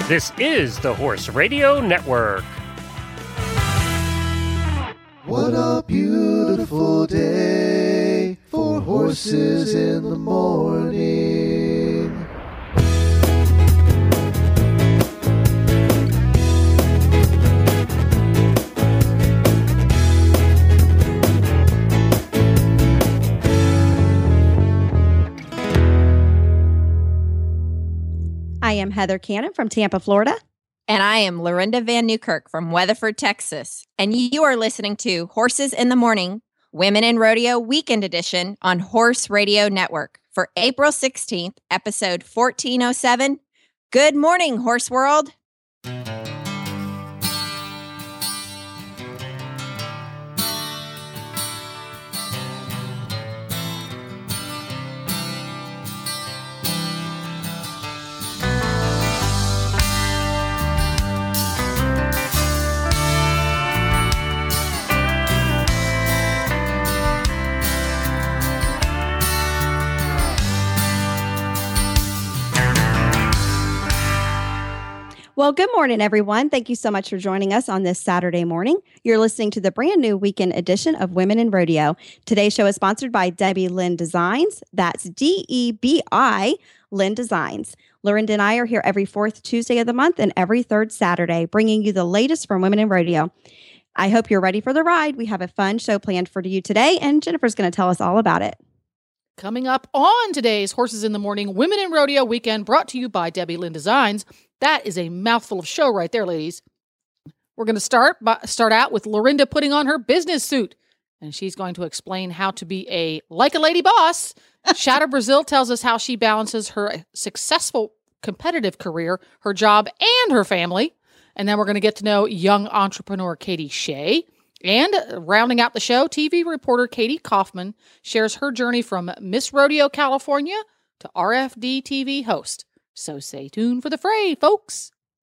This is the Horse Radio Network. What a beautiful day for horses in the morning. I am Heather Cannon from Tampa, Florida. And I am Lorinda Van Newkirk from Weatherford, Texas. And you are listening to Horses in the Morning, Women in Rodeo Weekend Edition on Horse Radio Network for April 16th, episode 1407. Good morning, Horse World. Well, good morning, everyone. Thank you so much for joining us on this Saturday morning. You're listening to the brand new weekend edition of Women in Rodeo. Today's show is sponsored by Debbie Lynn Designs. That's DEBI Lynn Designs. Lorinda and I are here every fourth Tuesday of the month and every third Saturday, bringing you the latest from Women in Rodeo. I hope you're ready for the ride. We have a fun show planned for you today, and Jennifer's going to tell us all about it. Coming up on today's Horses in the Morning Women in Rodeo Weekend, brought to you by Debbie Lynn Designs. That is a mouthful of show right there, ladies. We're going to start out with Lorinda putting on her business suit, and she's going to explain how to be like a lady boss. Shadow Brazil tells us how she balances her successful competitive career, her job, and her family. And then we're going to get to know young entrepreneur Katie Shea. And rounding out the show, TV reporter Katie Kaufman shares her journey from Miss Rodeo, California to RFD TV host. So stay tuned for the fray, folks.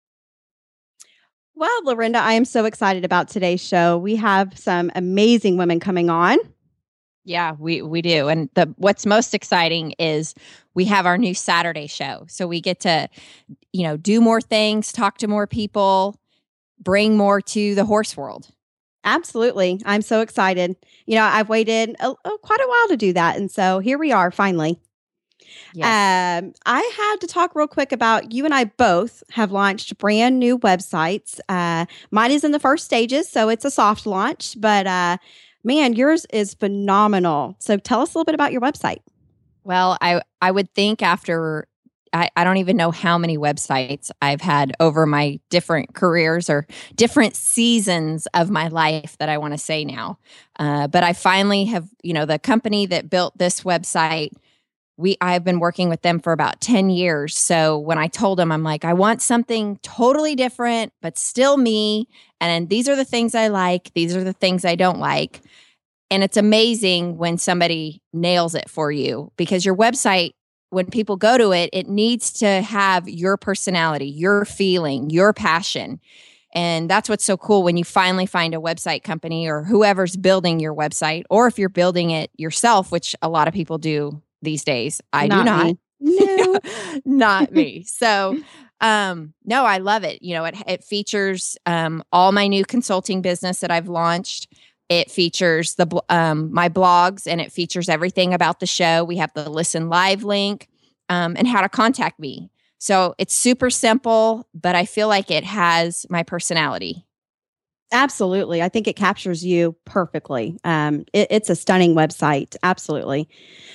Well, Lorinda, I am so excited about today's show. We have some amazing women coming on. Yeah, we do. And what's most exciting is we have our new Saturday show. So we get to, do more things, talk to more people, bring more to the horse world. Absolutely. I'm so excited. I've waited quite a while to do that. And so here we are finally. Yes. I had to talk real quick about you and I both have launched brand new websites. Mine is in the first stages, so it's a soft launch, but man, yours is phenomenal. So tell us a little bit about your website. Well, I would think after I don't even know how many websites I've had over my different careers or different seasons of my life that I want to say now. But I finally have, the company that built this website, I've been working with them for about 10 years. So when I told them, I'm like, I want something totally different, but still me. And these are the things I like. These are the things I don't like. And it's amazing when somebody nails it for you, because your website, when people go to it, it needs to have your personality, your feeling, your passion. And that's what's so cool when you finally find a website company or whoever's building your website, or if you're building it yourself, which a lot of people do these days. I do not. Me. No. Not me. So, no, I love it. It features all my new consulting business that I've launched. It features my blogs, and it features everything about the show. We have the Listen Live link and how to contact me. So it's super simple, but I feel like it has my personality. Absolutely. I think it captures you perfectly. It's a stunning website. Absolutely.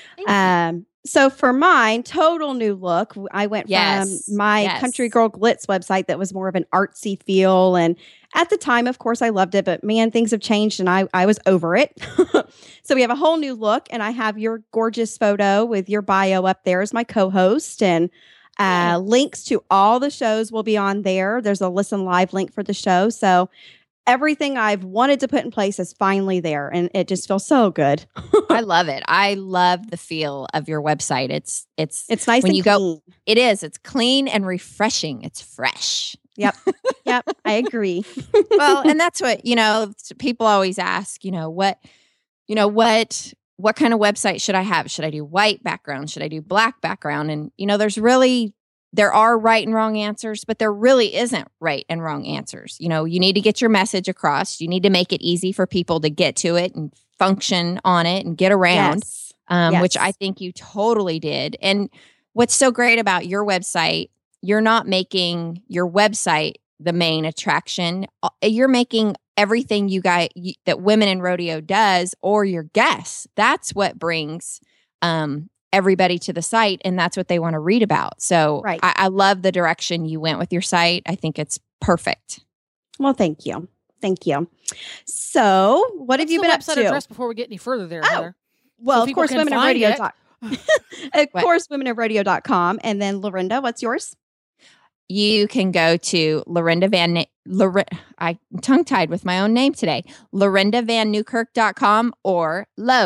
So for mine, total new look. I went from my Country Girl Glitz website that was more of an artsy feel. And at the time, of course, I loved it. But man, things have changed and I was over it. So we have a whole new look. And I have your gorgeous photo with your bio up there as my co-host. And links to all the shows will be on there. There's a Listen Live link for the show. So everything I've wanted to put in place is finally there, and it just feels so good. I love it. I love the feel of your website. It's nice when and you clean. Go. It is. It's clean and refreshing. It's fresh. Yep. I agree. Well, and that's what people always ask. What kind of website should I have? Should I do white background? Should I do black background? And there's really there are right and wrong answers, but there really isn't right and wrong answers. You know, you need to get your message across. You need to make it easy for people to get to it and function on it and get around, which I think you totally did. And what's so great about your website, you're not making your website the main attraction. You're making everything that Women in Rodeo does, or your guests. That's what brings everybody to the site, and that's what they want to read about. So I love the direction you went with your site. I think it's perfect. Well, thank you. Thank you. So what have you been up to? Address before we get any further there, Heather. Well, of course, Women in Radio. Of course, womeninradio.com. And then Lorinda, what's yours? You can go to I'm tongue-tied with my own name today, LorindaVanNewkirk.com or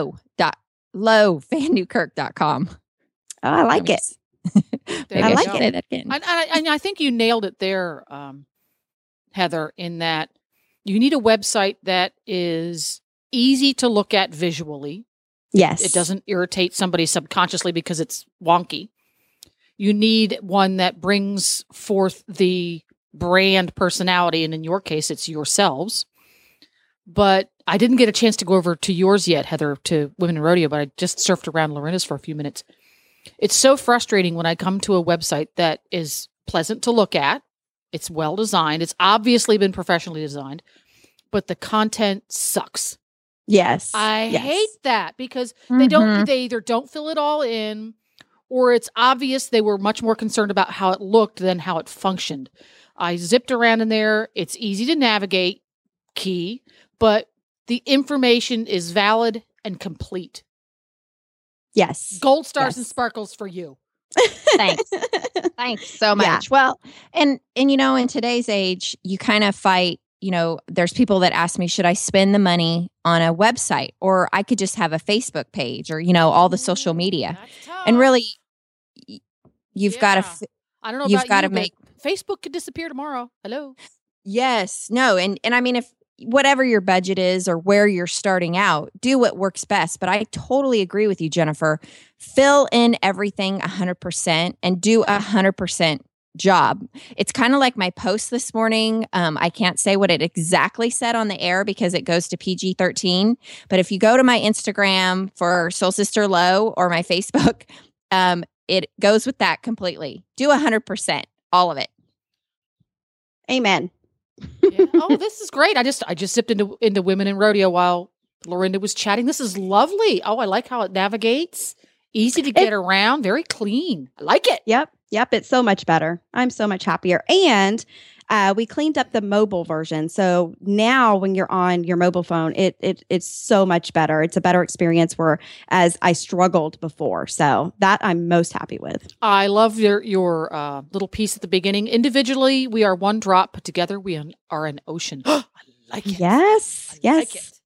lowvannewkirk.com. Oh, I like it. I like it. And I think you nailed it there, Heather, in that you need a website that is easy to look at visually. Yes. It doesn't irritate somebody subconsciously because it's wonky. You need one that brings forth the brand personality, and in your case, it's yourselves. But I didn't get a chance to go over to yours yet, Heather, to Women in Rodeo, but I just surfed around Lorinda's for a few minutes. It's so frustrating when I come to a website that is pleasant to look at. It's well designed. It's obviously been professionally designed, but the content sucks. Yes. I hate that because they either don't fill it all in, or it's obvious they were much more concerned about how it looked than how it functioned. I zipped around in there. It's easy to navigate, key, but the information is valid and complete. Yes. Gold stars and sparkles for you. Thanks. Thanks so much. Yeah. Well, and you know, in today's age, you kind of fight, you know, there's people that ask me, should I spend the money on a website, or I could just have a Facebook page, or, you know, all the social media. And really, you've got to, I don't know, you've got to make Facebook could disappear tomorrow. Hello. Yes. No. And I mean, if whatever your budget is or where you're starting out, do what works best. But I totally agree with you, Jennifer. Fill in everything 100% and do 100% job. It's kind of like my post this morning. I can't say what it exactly said on the air because it goes to PG-13. But if you go to my Instagram for Soul Sister Low or my Facebook, it goes with that completely. Do 100%, all of it. Amen. Yeah. Oh, this is great. I just zipped into Women in Rodeo while Lorinda was chatting. This is lovely. Oh, I like how it navigates. Easy to get around. Very clean. I like it. Yep. It's so much better. I'm so much happier. And we cleaned up the mobile version. So now when you're on your mobile phone, it's so much better. It's a better experience, whereas I struggled before. So that I'm most happy with. I love your little piece at the beginning. Individually, we are one drop, but together we are an ocean. I like it. Yes. Like it.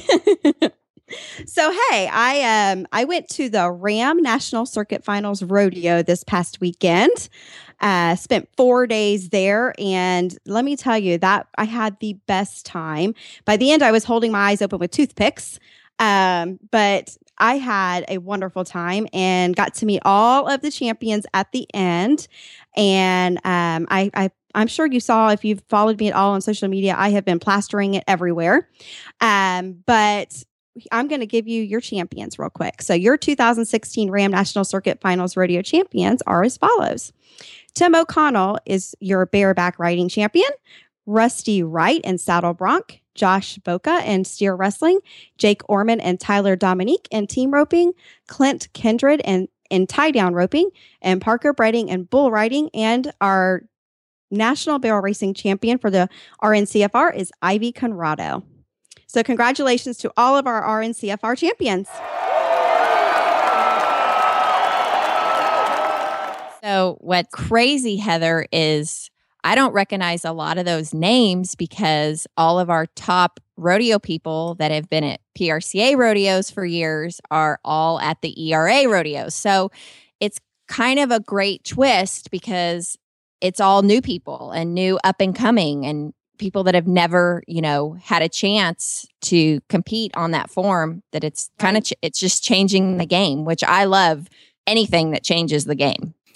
So, hey, I went to the Ram National Circuit Finals Rodeo this past weekend. Spent 4 days there, and let me tell you that I had the best time. By the end, I was holding my eyes open with toothpicks, but I had a wonderful time and got to meet all of the champions at the end. And I'm sure you saw, if you've followed me at all on social media, I have been plastering it everywhere. But I'm going to give you your champions real quick. So your 2016 Ram National Circuit Finals Rodeo champions are as follows. Tim O'Connell is your bareback riding champion. Rusty Wright and Saddle Bronc. Josh Boca and steer wrestling. Jake Orman and Tyler Dominique and team roping. Clint Kindred and in tie down roping. And Parker Bredding and bull riding. And our national barrel racing champion for the RNCFR is Ivy Conrado. So congratulations to all of our RNCFR champions. So what's crazy, Heather, is I don't recognize a lot of those names because all of our top rodeo people that have been at PRCA rodeos for years are all at the ERA rodeos. So it's kind of a great twist because it's all new people and new up and coming and people that have never, had a chance to compete on that form, that it's kind of, it's just changing the game, which I love anything that changes the game.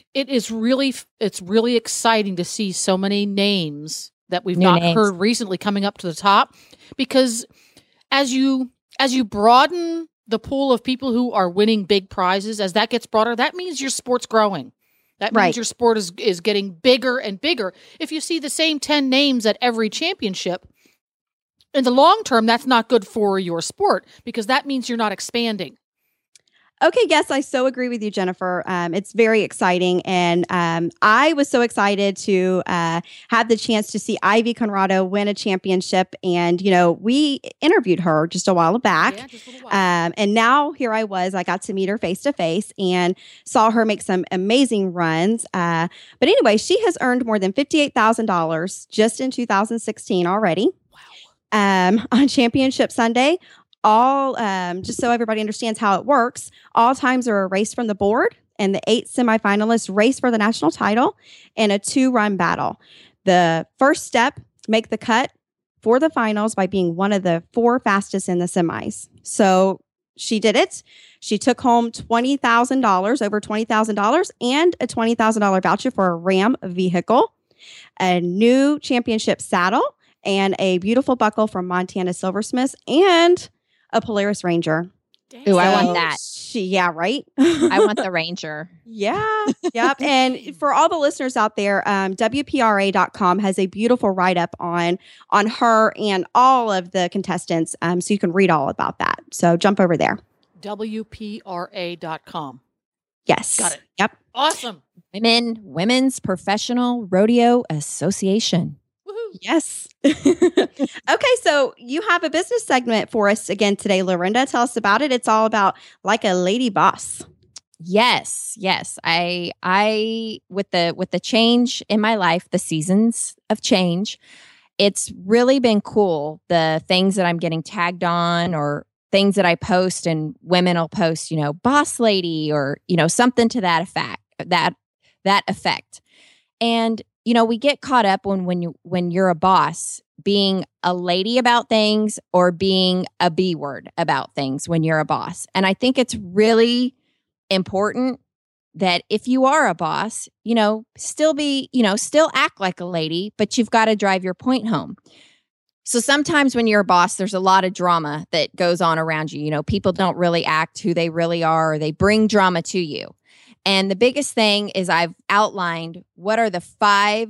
it's really exciting to see so many names that we've not heard recently coming up to the top, because as you broaden the pool of people who are winning big prizes, as that gets broader, that means your sport's growing. That means your sport is getting bigger and bigger. If you see the same 10 names at every championship, in the long term, that's not good for your sport, because that means you're not expanding. Okay, yes, I so agree with you, Jennifer. It's very exciting. And I was so excited to have the chance to see Ivy Conrado win a championship. And, we interviewed her just a while back. Yeah, just a little while. And now here I got to meet her face to face and saw her make some amazing runs. But anyway, she has earned more than $58,000 just in 2016 already. Wow. On Championship Sunday. All, just so everybody understands how it works, all times are erased from the board, and the 8 semifinalists race for the national title in a 2-run battle. The first step, make the cut for the finals by being one of the 4 fastest in the semis. So she did it. She took home $20,000, over $20,000, and a $20,000 voucher for a Ram vehicle, a new championship saddle, and a beautiful buckle from Montana Silversmiths, and a Polaris Ranger. Ooh, I want that. Yeah, right? I want the Ranger. Yeah. Yep. And for all the listeners out there, WPRA.com has a beautiful write-up on her and all of the contestants. So you can read all about that. So jump over there. WPRA.com. Yes. Got it. Yep. Awesome. Women's Professional Rodeo Association. Yes. Okay, so you have a business segment for us again today, Lorinda. Tell us about it. It's all about like a lady boss. Yes. I with the change in my life, the seasons of change, it's really been cool. The things that I'm getting tagged on, or things that I post, and women will post, boss lady, or something to that effect. That effect. And we get caught up when you're a boss, being a lady about things or being a B word about things when you're a boss. And I think it's really important that if you are a boss, still act like a lady, but you've got to drive your point home. So sometimes when you're a boss, there's a lot of drama that goes on around you. People don't really act who they really are, or they bring drama to you. And the biggest thing is I've outlined what are the 5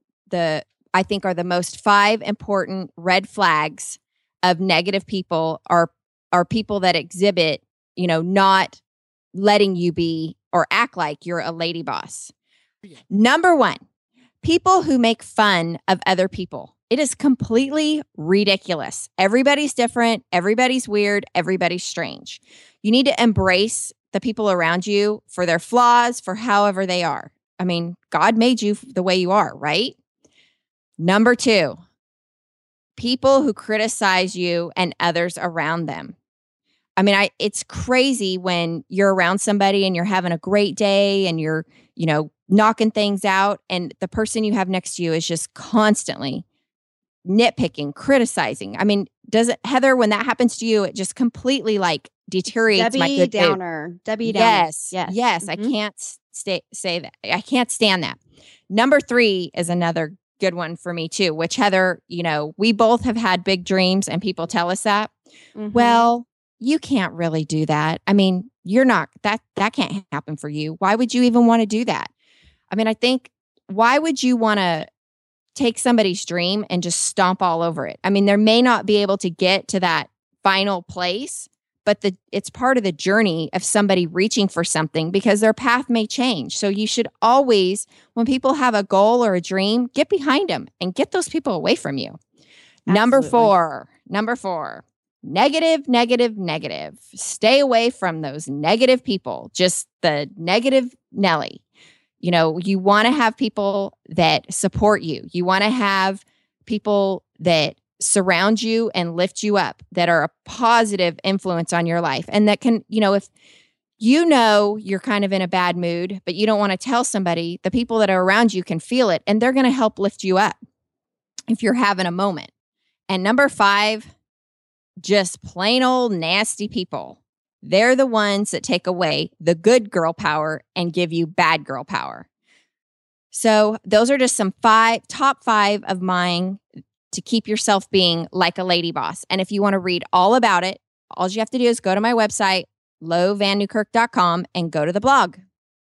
most important red flags of negative people, are people that exhibit, not letting you be or act like you're a lady boss. Number 1, people who make fun of other people. It is completely ridiculous. Everybody's different. Everybody's weird. Everybody's strange. You need to embrace the people around you for their flaws, for however they are. I mean, God made you the way you are, right? Number 2, people who criticize you and others around them. I mean, it's crazy when you're around somebody and you're having a great day and you're, knocking things out, and the person you have next to you is just constantly nitpicking, criticizing. I mean, Heather, when that happens to you, it just completely deteriorates my good Downer. Debbie Downer. Mm-hmm. Yes. I can't say that. I can't stand that. Number 3 is another good one for me too, which, Heather, we both have had big dreams and people tell us that. Mm-hmm. Well, you can't really do that. I mean, you're not, that can't happen for you. Why would you even want to do that? I mean, I think, why would you want to take somebody's dream and just stomp all over it? I mean, they may not be able to get to that final place, but it's part of the journey of somebody reaching for something, because their path may change. So you should always, when people have a goal or a dream, get behind them and get those people away from you. Absolutely. Number four, negative. Stay away from those negative people, just the negative Nelly. You want to have people that support you. You want to have people that surround you and lift you up, that are a positive influence on your life. And that can, if you're kind of in a bad mood, but you don't want to tell somebody, the people that are around you can feel it, and they're going to help lift you up if you're having a moment. And number 5, just plain old nasty people. They're the ones that take away the good girl power and give you bad girl power. So those are just some top five of mine to keep yourself being like a lady boss. And if you want to read all about it, all you have to do is go to my website, LoVanNewkirk.com, and go to the blog.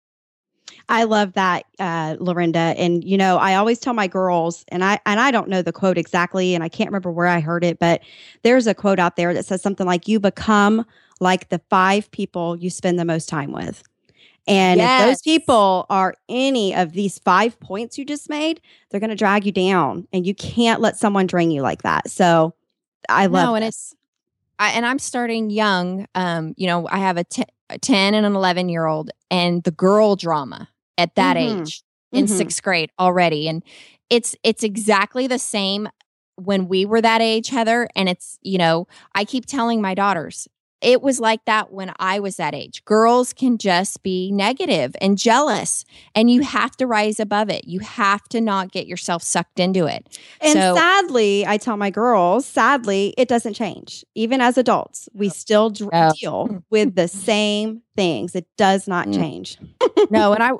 I love that, Lorinda. And, I always tell my girls, and I don't know the quote exactly, and I can't remember where I heard it, but there's a quote out there that says something like, you become like the 5 people you spend the most time with. And if those people are any of these 5 points you just made, they're going to drag you down, and you can't let someone drain you like that. So I love this. And I'm starting young. I have a 10 and an 11-year-old, and the girl drama at that age in 6th grade already. And it's exactly the same when we were that age, Heather. And it's, I keep telling my daughters, it was like that when I was that age. Girls can just be negative and jealous, and you have to rise above it. You have to not get yourself sucked into it. And sadly, I tell my girls, it doesn't change. Even as adults, we still deal with the same things. It does not change. No, and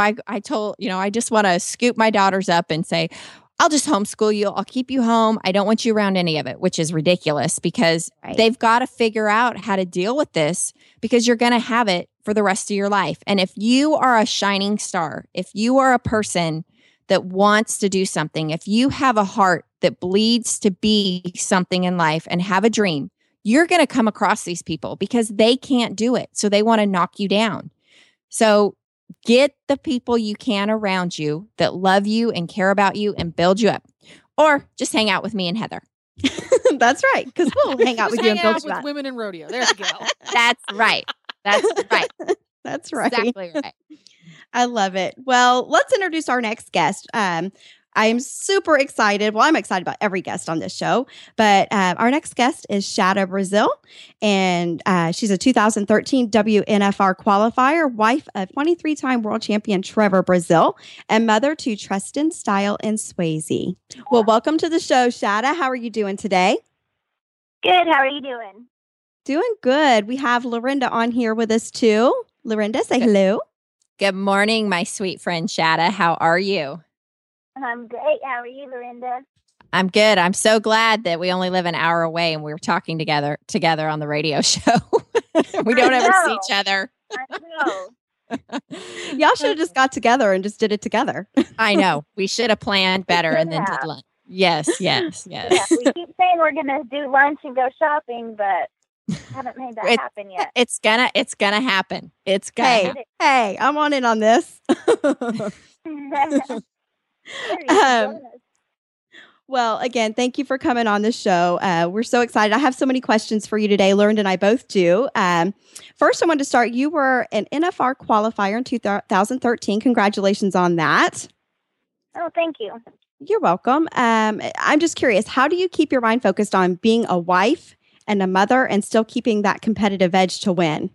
I just want to scoop my daughters up and say, I'll just homeschool you. I'll keep you home. I don't want you around any of it, which is ridiculous because they've got to figure out how to deal with this, because you're going to have it for the rest of your life. And if you are a shining star, if you are a person that wants to do something, if you have a heart that bleeds to be something in life and have a dream, you're going to come across these people because they can't do it. So they want to knock you down. So get the people you can around you that love you and care about you and build you up. Or just hang out with me and Heather. That's right. Because we'll hang out with you and build you up. Women in Rodeo. There you go. That's right. That's right. That's right. Exactly right. I love it. Well, let's introduce our next guest. I am super excited. Well, I'm excited about every guest on this show, but our next guest is Shada Brazil, and she's a 2013 WNFR qualifier, wife of 23-time world champion Trevor Brazil, and mother to Tristan, Style, and Swayze. Well, welcome to the show, Shada. How are you doing today? Good. How are you doing? Doing good. We have Lorinda on here with us too. Lorinda, say hello. Good morning, my sweet friend Shada. How are you? I'm great. How are you, Lorinda? I'm good. I'm so glad that we only live an hour away and we were talking together on the radio show. We don't ever see each other. I know. Y'all should have just got together and just did it together. I know. We should have planned better and then did lunch. Yes. Yeah, we keep saying we're going to do lunch and go shopping, but haven't made that happen yet. It's gonna happen. It's gonna happen. Hey, I'm on in on this. Well, again, thank you for coming on the show. We're so excited. I have so many questions for you today. Lauren and I both do. First, I wanted to start. You were an NFR qualifier in 2013. Congratulations on that. Oh, thank you. You're welcome. I'm just curious, how do you keep your mind focused on being a wife and a mother and still keeping that competitive edge to win?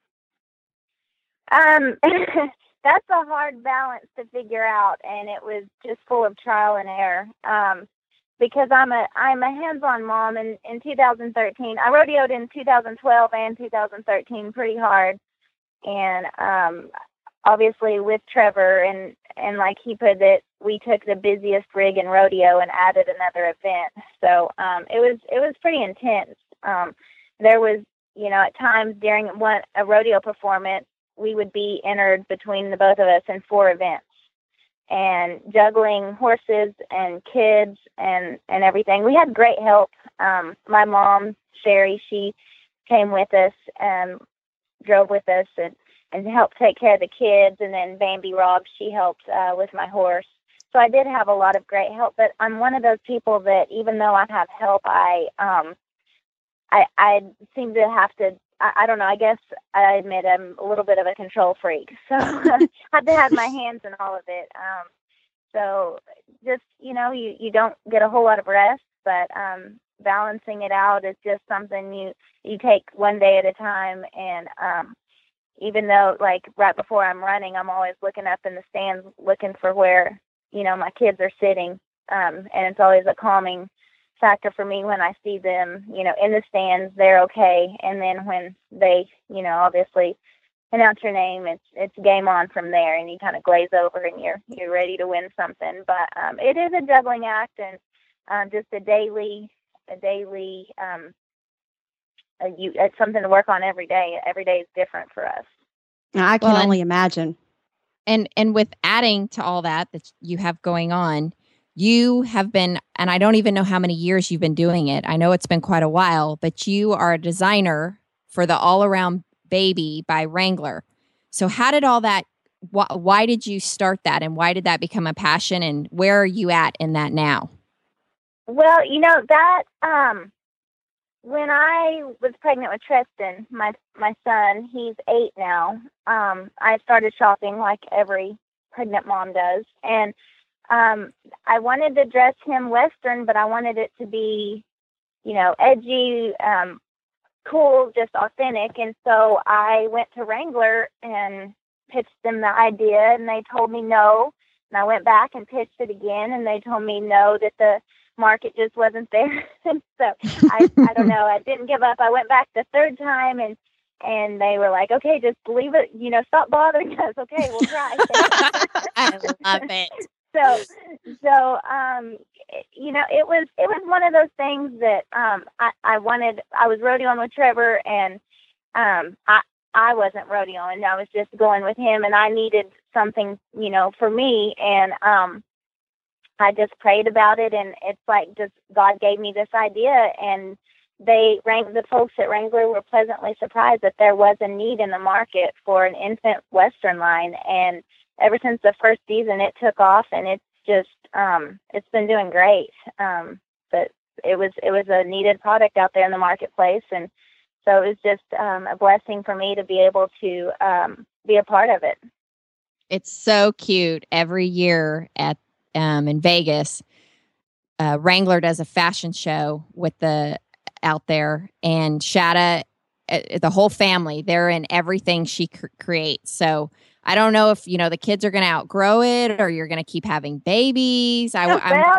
That's a hard balance to figure out, and it was just full of trial and error. Because I'm a hands-on mom, and in 2013, I rodeoed in 2012 and 2013 pretty hard, and obviously with Trevor and like he put it, we took the busiest rig in rodeo and added another event. So it was pretty intense. There was, at times during a rodeo performance, we would be entered between the both of us in 4 events, and juggling horses and kids and everything. We had great help. My mom, Sherry, she came with us and drove with us and helped take care of the kids. And then Bambi Rob, she helped with my horse. So I did have a lot of great help, but I'm one of those people that even though I have help, I seem to have to, I don't know, I guess I admit I'm a little bit of a control freak. So I have to have my hands in all of it. So just, you don't get a whole lot of rest, but balancing it out is just something you take one day at a time. And even though, like, right before I'm running, I'm always looking up in the stands looking for where, my kids are sitting. And it's always a calming factor for me when I see them, in the stands, they're okay. And then when they, obviously announce your name, it's game on from there, and you kind of glaze over and you're ready to win something. But it is a juggling act, and just a daily it's something to work on every day. Every day is different for us. I can only imagine. And with adding to all that you have going on, you have been, and I don't even know how many years you've been doing it. I know it's been quite a while, but you are a designer for the All Around Baby by Wrangler. So how did all that, why did you start that, and why did that become a passion, and where are you at in that now? Well, that, when I was pregnant with Tristan, my son, he's 8 now, I started shopping like every pregnant mom does. And I wanted to dress him Western, but I wanted it to be, edgy, cool, just authentic. And so I went to Wrangler and pitched them the idea, and they told me no. And I went back and pitched it again, and they told me no, that the market just wasn't there. And so I don't know, I didn't give up. I went back the third time, and they were like, okay, just leave it, stop bothering us. Okay, we'll try. I love it. So it was one of those things that I wanted. I was rodeoing with Trevor, and I wasn't rodeoing. I was just going with him, and I needed something, for me. And I just prayed about it, and it's like just God gave me this idea, and the folks at Wrangler were pleasantly surprised that there was a need in the market for an infant Western line. And ever since the first season, it took off, and it's just it's been doing great. But it was a needed product out there in the marketplace, and so it was just a blessing for me to be able to be a part of it. It's so cute. Every year at in Vegas, Wrangler does a fashion show with out there, and Shada, the whole family, they're in everything she creates. So I don't know if the kids are going to outgrow it, or you're going to keep having babies. So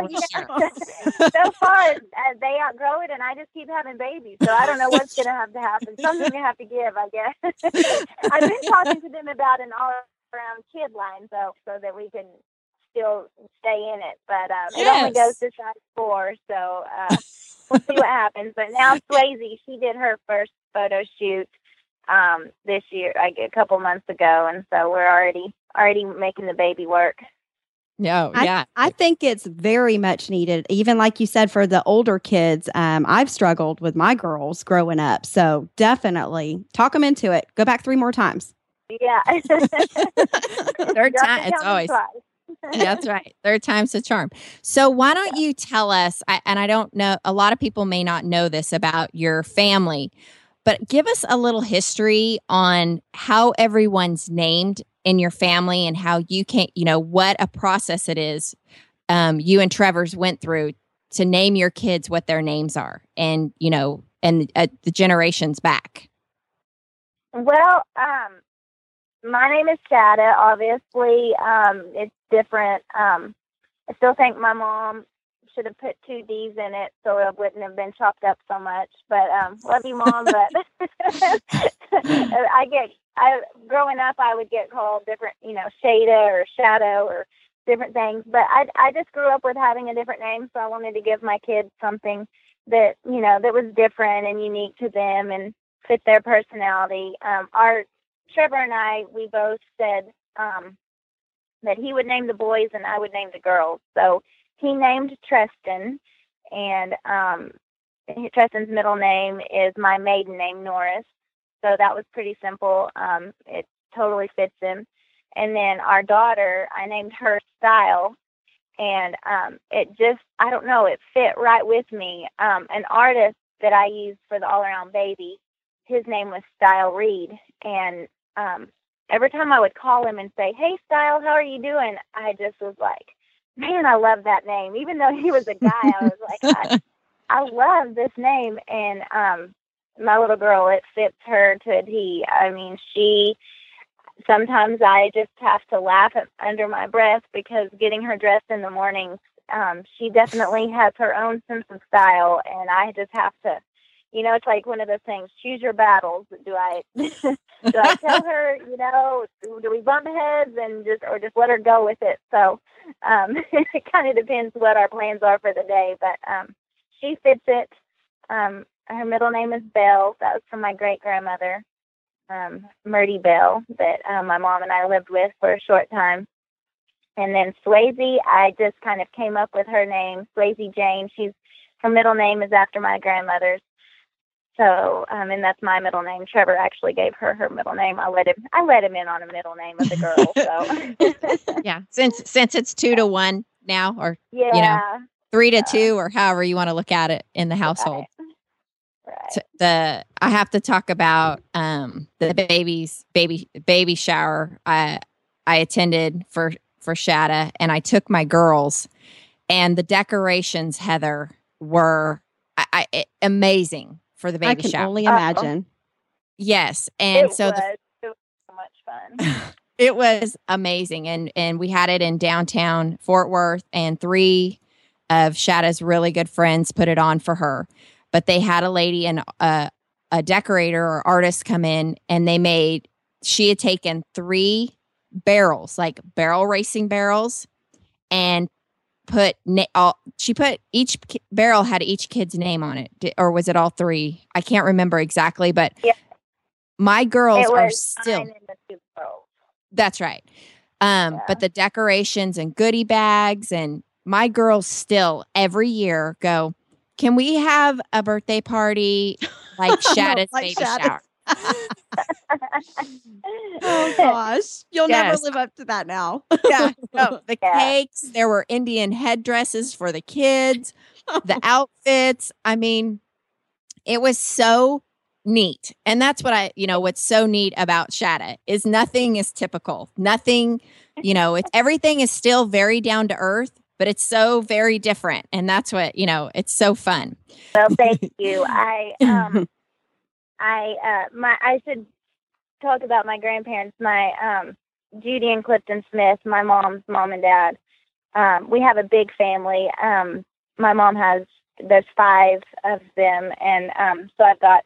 far they outgrow it, and I just keep having babies. So I don't know what's going to happen. Something's going to have to give, I guess. I've been talking to them about an all-around kid line, so that we can still stay in it, but it only goes to size 4, so we'll see what happens. But now Swayze, she did her first photo shoot this year, a couple months ago, and so we're already making the baby work. No, yeah, I think it's very much needed. Even like you said, for the older kids, I've struggled with my girls growing up, so definitely talk them into it. Go back 3 more times. Yeah, third time. It's always. That's right. Third time's the charm. So why don't you tell us, and I don't know, a lot of people may not know this about your family, but give us a little history on how everyone's named in your family, and how you can, what a process it is you and Trevor's went through to name your kids what their names are, and, and the generations back. Well, my name is Shada. Obviously, it's different. I still think my mom should have put 2 D's in it, so it wouldn't have been chopped up so much. But love you, Mom. But growing up, I would get called different, Shada or Shadow or different things. But I just grew up with having a different name, so I wanted to give my kids something that that was different and unique to them and fit their personality. Trevor and I, we both said that he would name the boys and I would name the girls. So he named Tristan, and Tristan's middle name is my maiden name, Norris. So that was pretty simple. It totally fits him. And then our daughter, I named her Style, and it just, I don't know, it fit right with me. An artist that I used for the All Around Baby, his name was Style Reed, and every time I would call him and say, "Hey, Style, how are you doing?" I just was like, man, I love that name. Even though he was a guy, I was like, I love this name. And my little girl, it fits her to a T. I mean, sometimes I just have to laugh under my breath, because getting her dressed in the morning she definitely has her own sense of style, and I just have to, it's like one of those things, choose your battles. Do I do I tell her, do we bump heads and just let her go with it? So it kind of depends what our plans are for the day, but she fits it. Her middle name is Bell. That was from my great-grandmother, Murdy Bell, that my mom and I lived with for a short time. And then Swayze, I just kind of came up with her name, Swayze Jane. Her middle name is after my grandmother's. So, and that's my middle name. Trevor actually gave her middle name. I let him in on a middle name of the girl. So yeah, since it's 2-1 now, or 3-2, or however you want to look at it in the household. Right. I have to talk about the baby shower I attended for Shatta, and I took my girls, and the decorations, Heather, were amazing for the baby shower. I can only imagine. Yes, and it was so much fun. It was amazing, and we had it in downtown Fort Worth, and 3 of Shatta's really good friends put it on for her. But they had a lady and a decorator or artist come in, and she had taken 3 barrels, like barrel racing barrels, and she put each barrel had each kid's name on it, or was it all 3? I can't remember exactly, but my girls are still. That's right. But the decorations and goodie bags, and my girls still every year go, can we have a birthday party like Shatta's baby shower? Oh gosh, you'll never live up to that now. Yeah, no, the cakes, there were Indian headdresses for the kids, the outfits. I mean, it was so neat. And that's what what's so neat about Shatta is nothing is typical. Nothing, everything is still very down to earth, but it's so very different. And that's what, it's so fun. Well, thank you. I should talk about my grandparents. My Judy and Clifton Smith, my mom's mom and dad. We have a big family. My mom there's 5 of them, and so I've got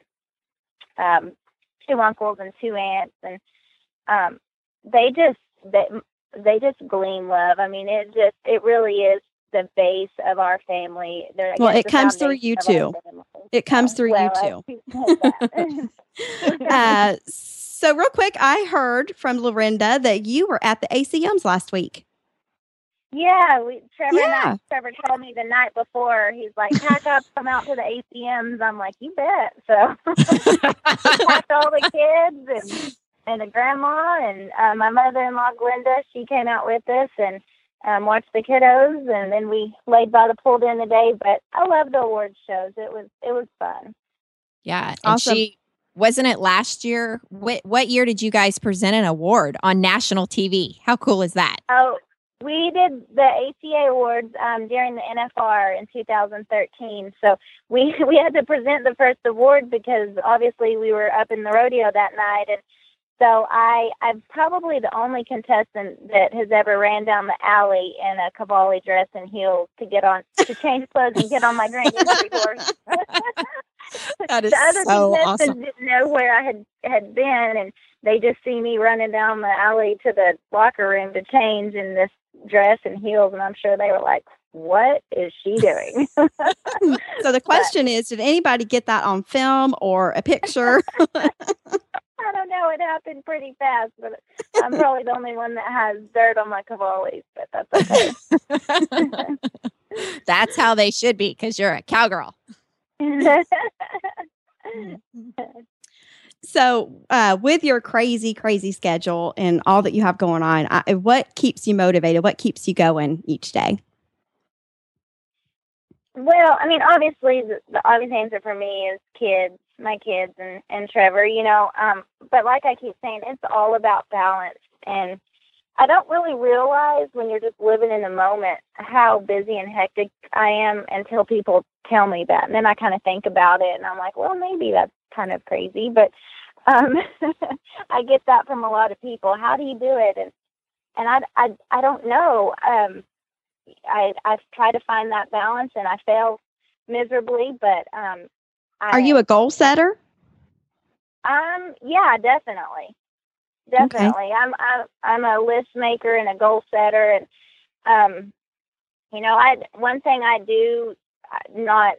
2 uncles and 2 aunts, and they just gleam love. I mean, it really is the base of our family. It comes through you too. It comes through you too. So real quick, I heard from Lorinda that you were at the ACMs last week. Yeah, Trevor told me the night before. He's like, pack up, come out to the ACMs. I'm like, you bet. So packed all the kids and the grandma and my mother-in-law, Glenda. She came out with us and watched the kiddos, and then we laid by the pool during the day. But I love the awards shows. It was fun. Yeah, and awesome. Wasn't it last year? What year did you guys present an award on national TV? How cool is that? Oh, we did the ACA awards during the NFR in 2013. So we had to present the first award because obviously we were up in the rodeo that night, and so I'm probably the only contestant that has ever ran down the alley in a Cavalli dress and heels to change clothes and get on my Grand Entry horse. That is the other so contestants awesome. didn't know where I had been, and they just see me running down the alley to the locker room to change in this dress and heels, and I'm sure they were like, what is she doing? So the question is, did anybody get that on film or a picture? I don't know. It happened pretty fast, but I'm probably the only one that has dirt on my Cavallis, but that's okay. That's how they should be, because you're a cowgirl. So with your crazy schedule and all that you have going on, what keeps you motivated? What keeps you going each day? Well, I mean, obviously, the obvious answer for me is my kids and Trevor, but like I keep saying, it's all about balance. And I don't really realize when you're just living in the moment how busy and hectic I am until people tell me that. And then I kind of think about it and I'm like, well, maybe that's kind of crazy. But I get that from a lot of people. How do you do it? And I don't know. I try to find that balance, and I fail miserably. But are you a goal setter? Yeah, definitely. Okay. I'm a list maker and a goal setter, and one thing I do not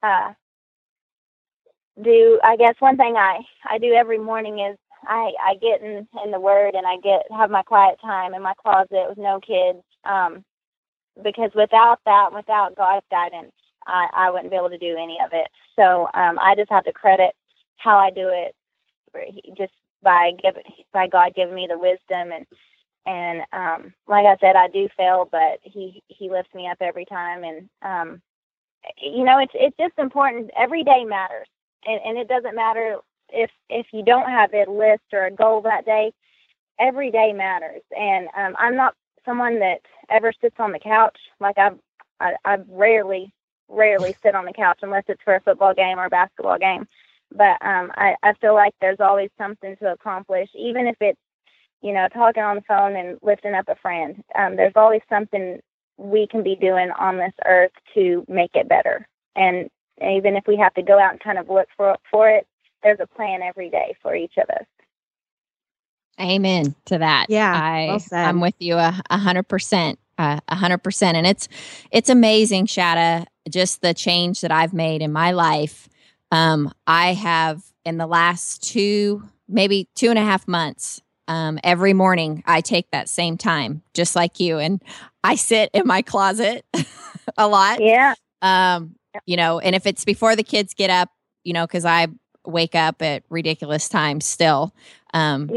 do. I guess one thing I do every morning is I get in the Word, and I have my quiet time in my closet with no kids. Because without God's guidance, I wouldn't be able to do any of it. So I just have to credit how I do it just by God giving me the wisdom, and like I said, I do fail, but He lifts me up every time, and it's just important. Every day matters, and it doesn't matter if you don't have a list or a goal that day. Every day matters, and I'm not someone that ever sits on the couch. Like I rarely sit on the couch unless it's for a football game or a basketball game. But I feel like there's always something to accomplish, even if it's talking on the phone and lifting up a friend. There's always something we can be doing on this earth to make it better. And even if we have to go out and kind of look for it, there's a plan every day for each of us. Amen to that. Yeah, well said. I'm with you 100%. 100%. And it's amazing, Shatta, just the change that I've made in my life. I have, in the last maybe 2.5 months, every morning I take that same time, just like you. And I sit in my closet a lot. Yeah. And if it's before the kids get up, because I wake up at ridiculous times still, but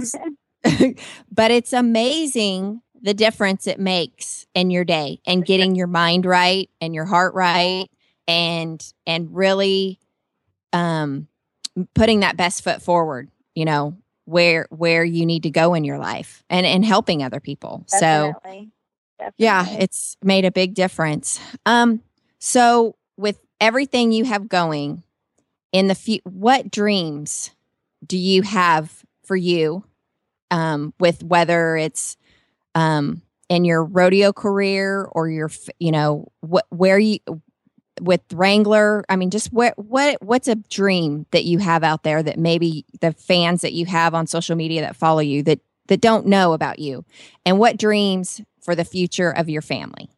it's amazing the difference it makes in your day and getting your mind right and your heart right and really putting that best foot forward, where you need to go in your life and helping other people. Definitely. Yeah, it's made a big difference. So with everything you have going in the what dreams do you have for you, with whether it's in your rodeo career or your, where you with Wrangler? I mean, just what's a dream that you have out there that maybe the fans that you have on social media that follow you that don't know about you, and what dreams for the future of your family?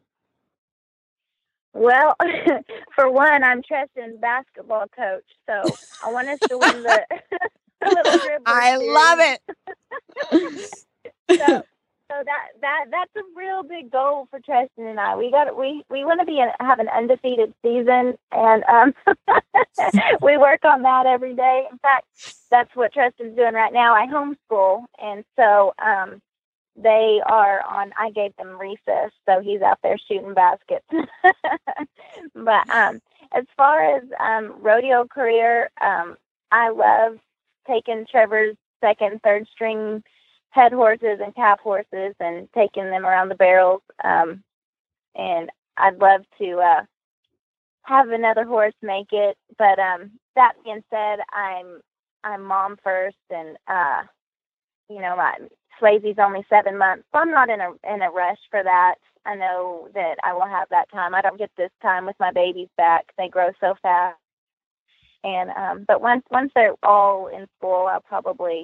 Well, for one, I'm Treston's basketball coach, so I want us to win the Little Dribblers I series. Love it. So that's a real big goal for Treston and I. We want to have an undefeated season, and we work on that every day. In fact, that's what Treston's doing right now. I homeschool, and so they are on. I gave them recess, so he's out there shooting baskets. But as far as rodeo career, I love taking Trevor's second, third string head horses and calf horses and taking them around the barrels. And I'd love to have another horse make it. But that being said, I'm mom first, and my Swayze's only 7 months, so I'm not in a rush for that. I know that I will have that time. I don't get this time with my babies back. They grow so fast. And but once they're all in school, I'll probably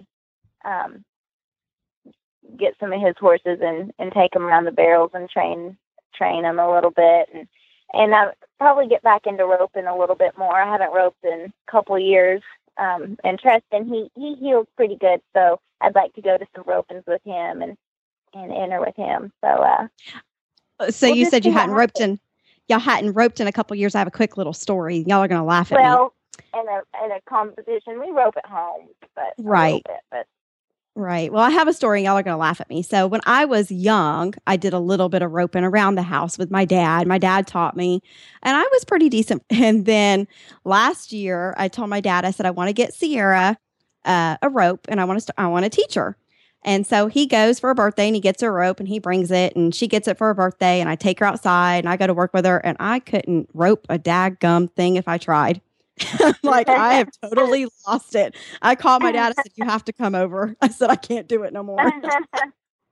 get some of his horses and take them around the barrels and train them a little bit, and I'll probably get back into roping a little bit more. I haven't roped in a couple of years, and Treston, he heals pretty good, so I'd like to go to some ropings with him and enter with him. So you said you hadn't roped in. Y'all hadn't roped in a couple of years. I have a quick little story. Y'all are going to laugh at me. Well, in a competition, we rope at home, but right. Right. Well, I have a story. Y'all are going to laugh at me. So when I was young, I did a little bit of roping around the house with my dad. My dad taught me, and I was pretty decent. And then last year, I told my dad, I said, I want to get Sierra a rope, and I want to teach her. And so he goes for her birthday, and he gets her a rope, and he brings it, and she gets it for her birthday, and I take her outside, and I go to work with her, and I couldn't rope a daggum thing if I tried. Like, I have totally lost it. I called my dad. I said, you have to come over. I said, I can't do it no more.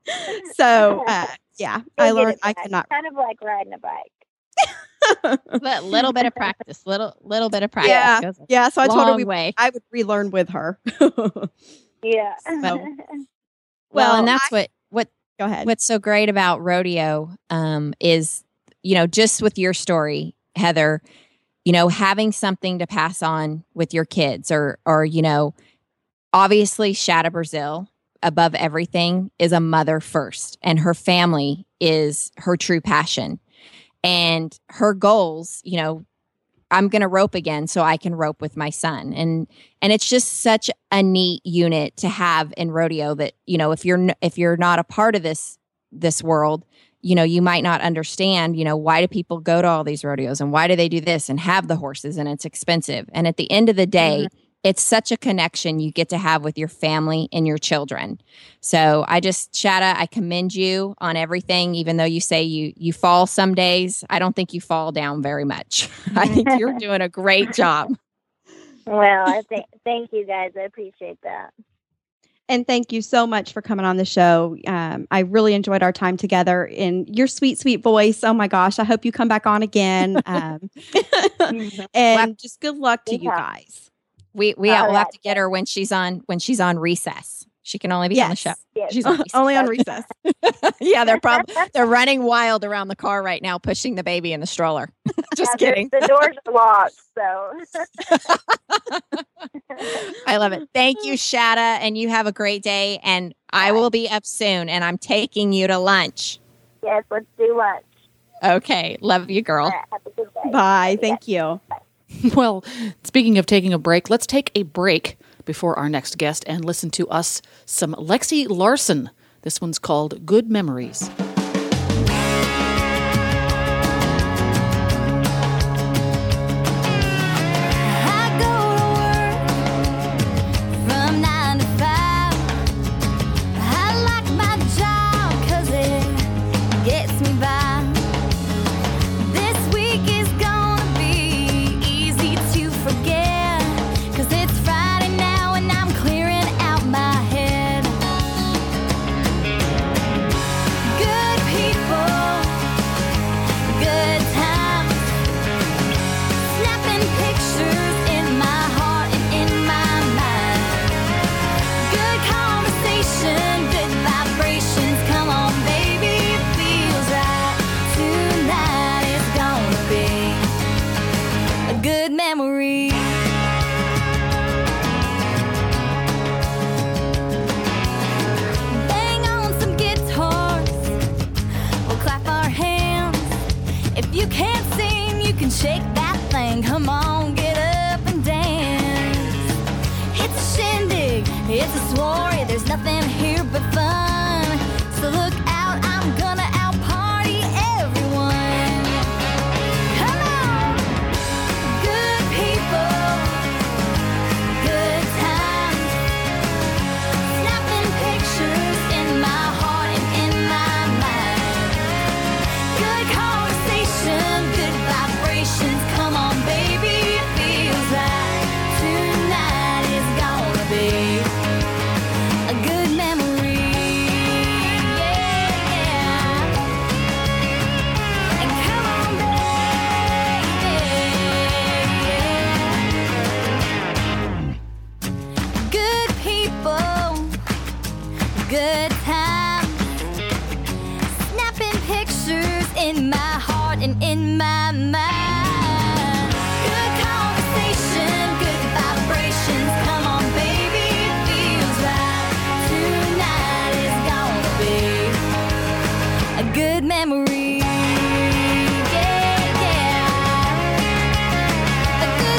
So, yeah, I learned I could not. Kind of like riding a bike. But little bit of practice, little bit of practice. Yeah. So I told her I would relearn with her. Yeah. So, well, and that's what go ahead. What's so great about rodeo is, just with your story, Heather, having something to pass on with your kids or obviously Shada Brazil above everything is a mother first, and her family is her true passion. And her goals, I'm going to rope again so I can rope with my son. And it's just such a neat unit to have in rodeo that, if you're not a part of this world, you might not understand, why do people go to all these rodeos and why do they do this and have the horses and it's expensive. And at the end of the day, it's such a connection you get to have with your family and your children. So Shada, I commend you on everything, even though you say you fall some days. I don't think you fall down very much. I think you're doing a great job. Well, thank you guys. I appreciate that. And thank you so much for coming on the show. I really enjoyed our time together, and your sweet, sweet voice. Oh my gosh. I hope you come back on again. And just good luck to you guys. We'll have to get her when she's on recess. She can only be on the show. Yes. She's on recess. Only on recess. Yeah, they're running wild around the car right now, pushing the baby in the stroller. Just kidding. The doors are locked, so. I love it. Thank you, Shada, and you have a great day. And I will be up soon, and I'm taking you to lunch. Yes, let's do lunch. Okay, love you, girl. Right, have a good day. Bye. Thank you. Bye. Well, speaking of taking a break, let's take a break before our next guest and listen to us some Lexi Larson. This one's called Good Memories. Shake that thing, come on, get up and dance. It's a shindig, it's a soiree, there's nothing here but fun. So look out, I'm gonna out-party everyone. Come on, good people, good times. Snapping pictures in my heart and in my mind. Good conversation, good vibrations. Come on, baby, it feels like tonight is gonna be a good memory. Yeah. And come on, baby. Good people, good times. Snapping pictures in my heart and in my mind. Good conversation, good vibrations. Come on, baby, it feels like tonight is gonna be a good memory. Yeah, yeah. A good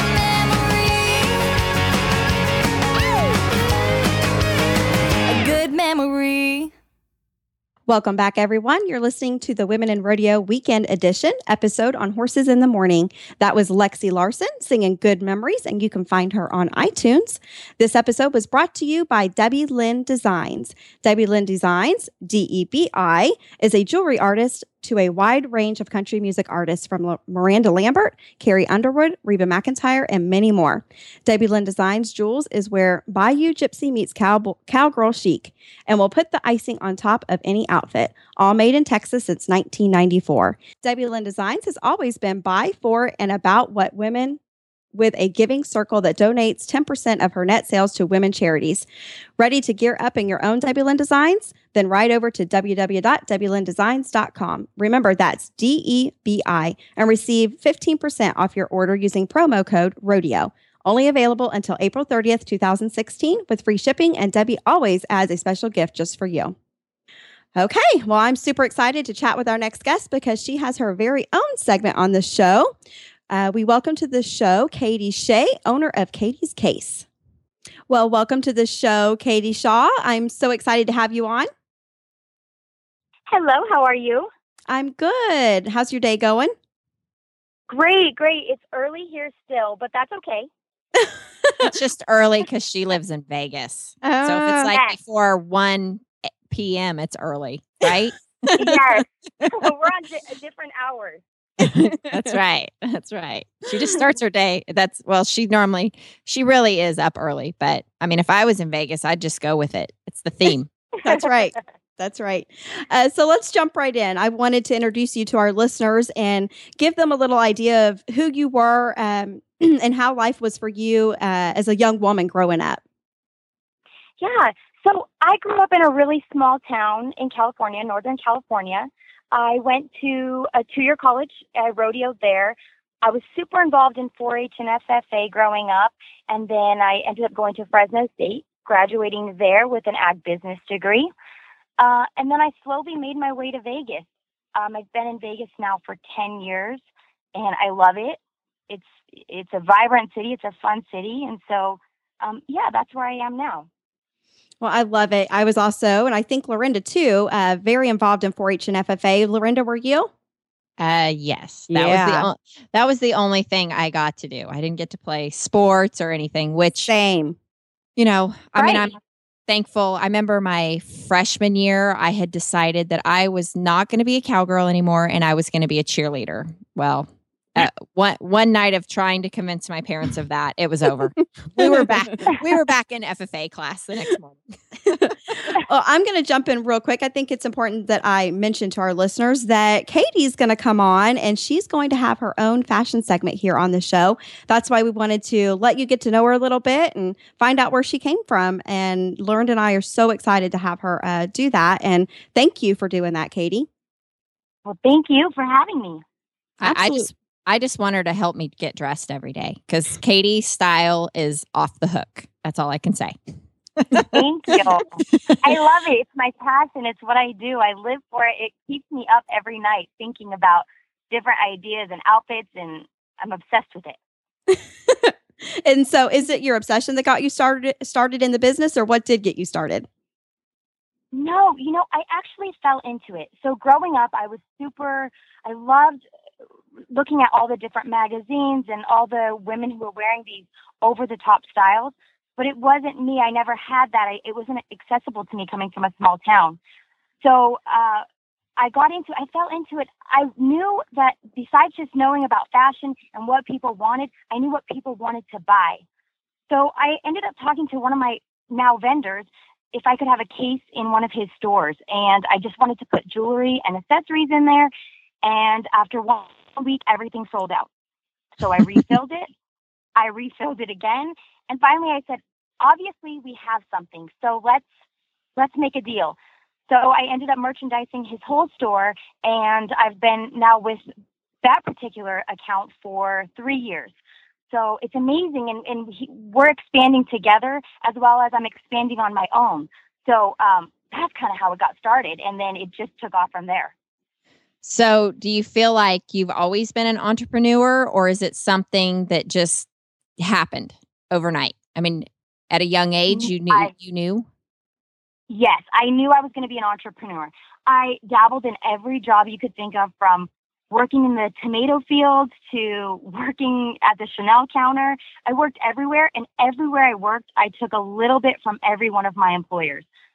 memory. Woo! A good memory. Welcome back, everyone. You're listening to the Women in Rodeo Weekend Edition episode on Horses in the Morning. That was Lexi Larson singing Good Memories, and you can find her on iTunes. This episode was brought to you by Debbie Lynn Designs. Debbie Lynn Designs, DEBI, is a jewelry artist to a wide range of country music artists from Miranda Lambert, Carrie Underwood, Reba McEntire, and many more. Debbie Lynn Designs Jewels is where Bayou Gypsy meets cowgirl chic, and will put the icing on top of any outfit. All made in Texas since 1994. Debbie Lynn Designs has always been by, for, and about what women, with a giving circle that donates 10% of her net sales to women charities. Ready to gear up in your own Debbie Lynn Designs? Then right over to www.debbielindesigns.com. Remember, that's DEBI, and receive 15% off your order using promo code RODEO. Only available until April 30th, 2016, with free shipping, and Debbie always adds a special gift just for you. Okay, well, I'm super excited to chat with our next guest because she has her very own segment on the show. We welcome to the show Katie Shea, owner of Katie's Case. Well, welcome to the show, Katie Shaw. I'm so excited to have you on. Hello, how are you? I'm good. How's your day going? Great. It's early here still, but that's okay. It's just early because she lives in Vegas. So if it's like before 1 p.m., it's early, right? Yes. We're on different hours. That's right. She just starts her day. She really is up early. But I mean, if I was in Vegas, I'd just go with it. It's the theme. That's right. So let's jump right in. I wanted to introduce you to our listeners and give them a little idea of who you were and how life was for you as a young woman growing up. Yeah. So I grew up in a really small town in California, Northern California. I went to a 2-year college. I rodeoed there. I was super involved in 4-H and FFA growing up, and then I ended up going to Fresno State, graduating there with an ag business degree. And then I slowly made my way to Vegas. I've been in Vegas now for 10 years, and I love it. It's a vibrant city. It's a fun city. And so, that's where I am now. Well, I love it. I was also, and I think Lorinda too, very involved in 4-H and FFA. Lorinda, were you? Yes. That was the only thing I got to do. I didn't get to play sports or anything, which same. I mean, I'm thankful. I remember my freshman year, I had decided that I was not going to be a cowgirl anymore and I was going to be a cheerleader. Well, one night of trying to convince my parents of that, it was over. We were back in FFA class the next morning. Well, I'm going to jump in real quick. I think it's important that I mention to our listeners that Katie's going to come on and she's going to have her own fashion segment here on the show. That's why we wanted to let you get to know her a little bit and find out where she came from. And Lorinda and I are so excited to have her do that. And thank you for doing that, Katie. Well, thank you for having me. I just want her to help me get dressed every day because Katie's style is off the hook. That's all I can say. Thank you. I love it. It's my passion. It's what I do. I live for it. It keeps me up every night thinking about different ideas and outfits, and I'm obsessed with it. And so is it your obsession that got you started in the business, or what did get you started? No, I actually fell into it. So growing up, I loved looking at all the different magazines and all the women who were wearing these over-the-top styles, but it wasn't me. I never had that. It wasn't accessible to me coming from a small town. So I fell into it. I knew that besides just knowing about fashion and what people wanted, I knew what people wanted to buy. So I ended up talking to one of my now vendors if I could have a case in one of his stores, and I just wanted to put jewelry and accessories in there. And after 1 week, everything sold out. So I refilled it. I refilled it again. And finally I said, obviously we have something. So let's make a deal. So I ended up merchandising his whole store, and I've been now with that particular account for 3 years. So it's amazing. And we're expanding together as well as I'm expanding on my own. So that's kind of how it got started. And then it just took off from there. So do you feel like you've always been an entrepreneur, or is it something that just happened overnight? I mean, at a young age, you knew? Yes, I knew I was going to be an entrepreneur. I dabbled in every job you could think of, from working in the tomato fields to working at the Chanel counter. I worked everywhere, and everywhere I worked, I took a little bit from every one of my employers.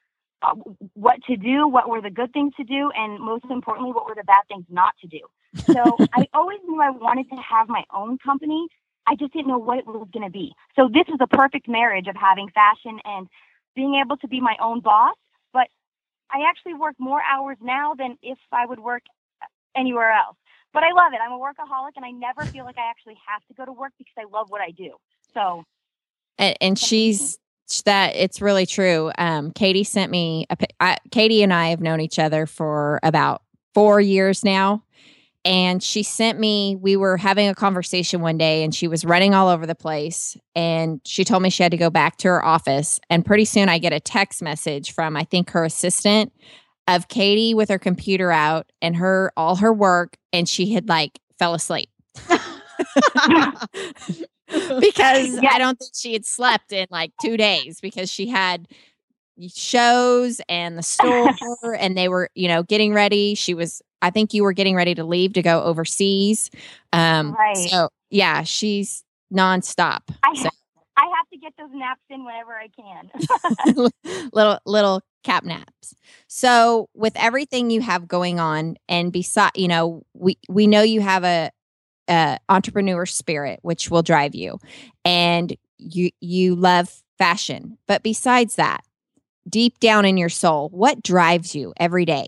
what to do, what were the good things to do, and most importantly, what were the bad things not to do. So I always knew I wanted to have my own company. I just didn't know what it was going to be. So this was a perfect marriage of having fashion and being able to be my own boss. But I actually work more hours now than if I would work anywhere else. But I love it. I'm a workaholic, and I never feel like I actually have to go to work because I love what I do. So, and she's that it's really true. Katie sent me Katie and I have known each other for about 4 years now. And she sent me, we were having a conversation one day and she was running all over the place. And she told me she had to go back to her office. And pretty soon I get a text message from, I think, her assistant of Katie with her computer out and all her work. And she had fell asleep. Because I don't think she had slept in 2 days because she had shows and the store and they were, getting ready. I think you were getting ready to leave to go overseas. Right. So yeah, she's nonstop. I have to get those naps in whenever I can. little cap naps. So with everything you have going on, and beside, we know you have a entrepreneur spirit, which will drive you, and you love fashion. But besides that, deep down in your soul, what drives you every day?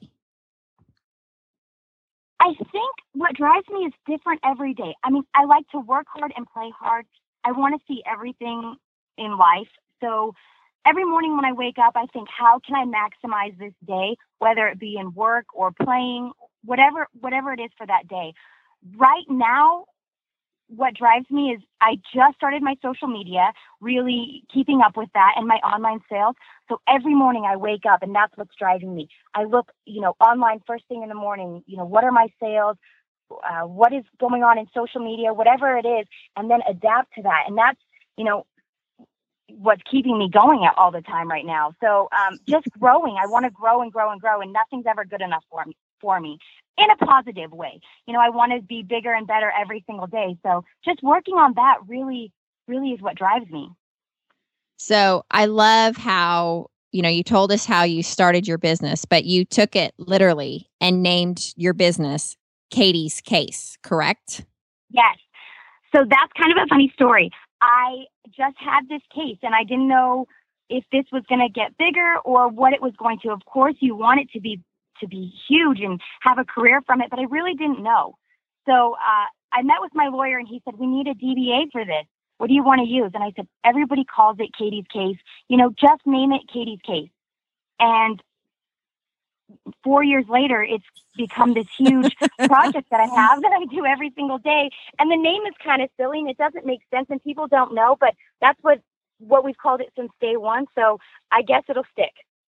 I think what drives me is different every day. I mean, I like to work hard and play hard. I want to see everything in life. So every morning when I wake up, I think, how can I maximize this day, whether it be in work or playing, whatever it is for that day. Right now, what drives me is I just started my social media, really keeping up with that and my online sales. So every morning I wake up and that's what's driving me. I look, online first thing in the morning, what are my sales? What is going on in social media, whatever it is, and then adapt to that. And that's, what's keeping me going all the time right now. So just growing. I want to grow and grow and grow, and nothing's ever good enough for me in a positive way. I want to be bigger and better every single day. So just working on that really, really is what drives me. So I love how, you told us how you started your business, but you took it literally and named your business Katie's Case, correct? Yes. So that's kind of a funny story. I just had this case and I didn't know if this was going to get bigger or what it was going to. Of course, you want it to be huge and have a career from it, but I really didn't know. So I met with my lawyer and he said, we need a DBA for this. What do you want to use? And I said, everybody calls it Katie's Case. Just name it Katie's Case. And 4 years later, it's become this huge project that I have that I do every single day. And the name is kind of silly and it doesn't make sense and people don't know, but that's what we've called it since day one. So I guess it'll stick.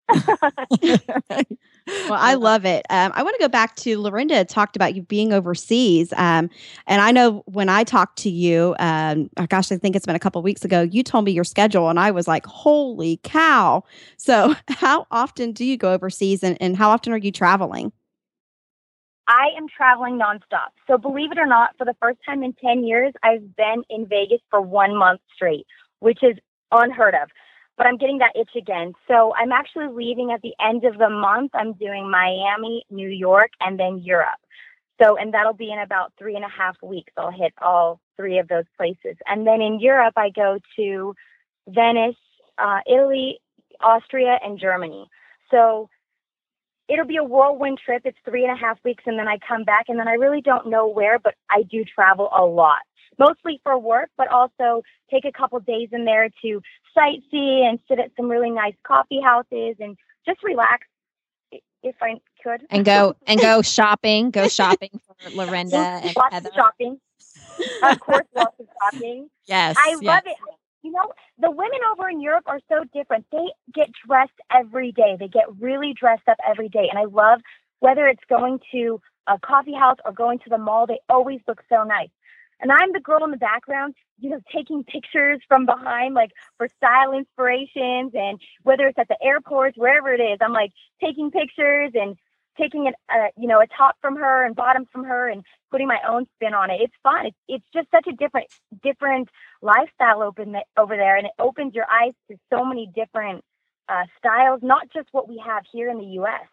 Well, I love it. I want to go back to Lorinda talked about you being overseas. And I know when I talked to you, I think it's been a couple of weeks ago, you told me your schedule and I was like, holy cow. So how often do you go overseas and how often are you traveling? I am traveling nonstop. So believe it or not, for the first time in 10 years, I've been in Vegas for 1 month straight, which is unheard of. But I'm getting that itch again. So I'm actually leaving at the end of the month. I'm doing Miami, New York, and then Europe. So, and that'll be in about 3.5 weeks. I'll hit all 3 of those places. And then in Europe, I go to Venice, Italy, Austria, and Germany. So it'll be a whirlwind trip. It's 3.5 weeks, and then I come back, and then I really don't know where, but I do travel a lot. Mostly for work, but also take a couple days in there to sightsee and sit at some really nice coffee houses and just relax if I could. And go shopping. Go shopping for Lorinda and lots Heather. of shopping. Of course, lots of shopping. Yes. I love it. The women over in Europe are so different. They get dressed every day. They get really dressed up every day. And I love whether it's going to a coffee house or going to the mall, they always look so nice. And I'm the girl in the background, taking pictures from behind, like for style inspirations. And whether it's at the airport, wherever it is, I'm like taking pictures and taking a top from her and bottoms from her and putting my own spin on it. It's fun. It's just such a different lifestyle over there. And it opens your eyes to so many different styles, not just what we have here in the U.S.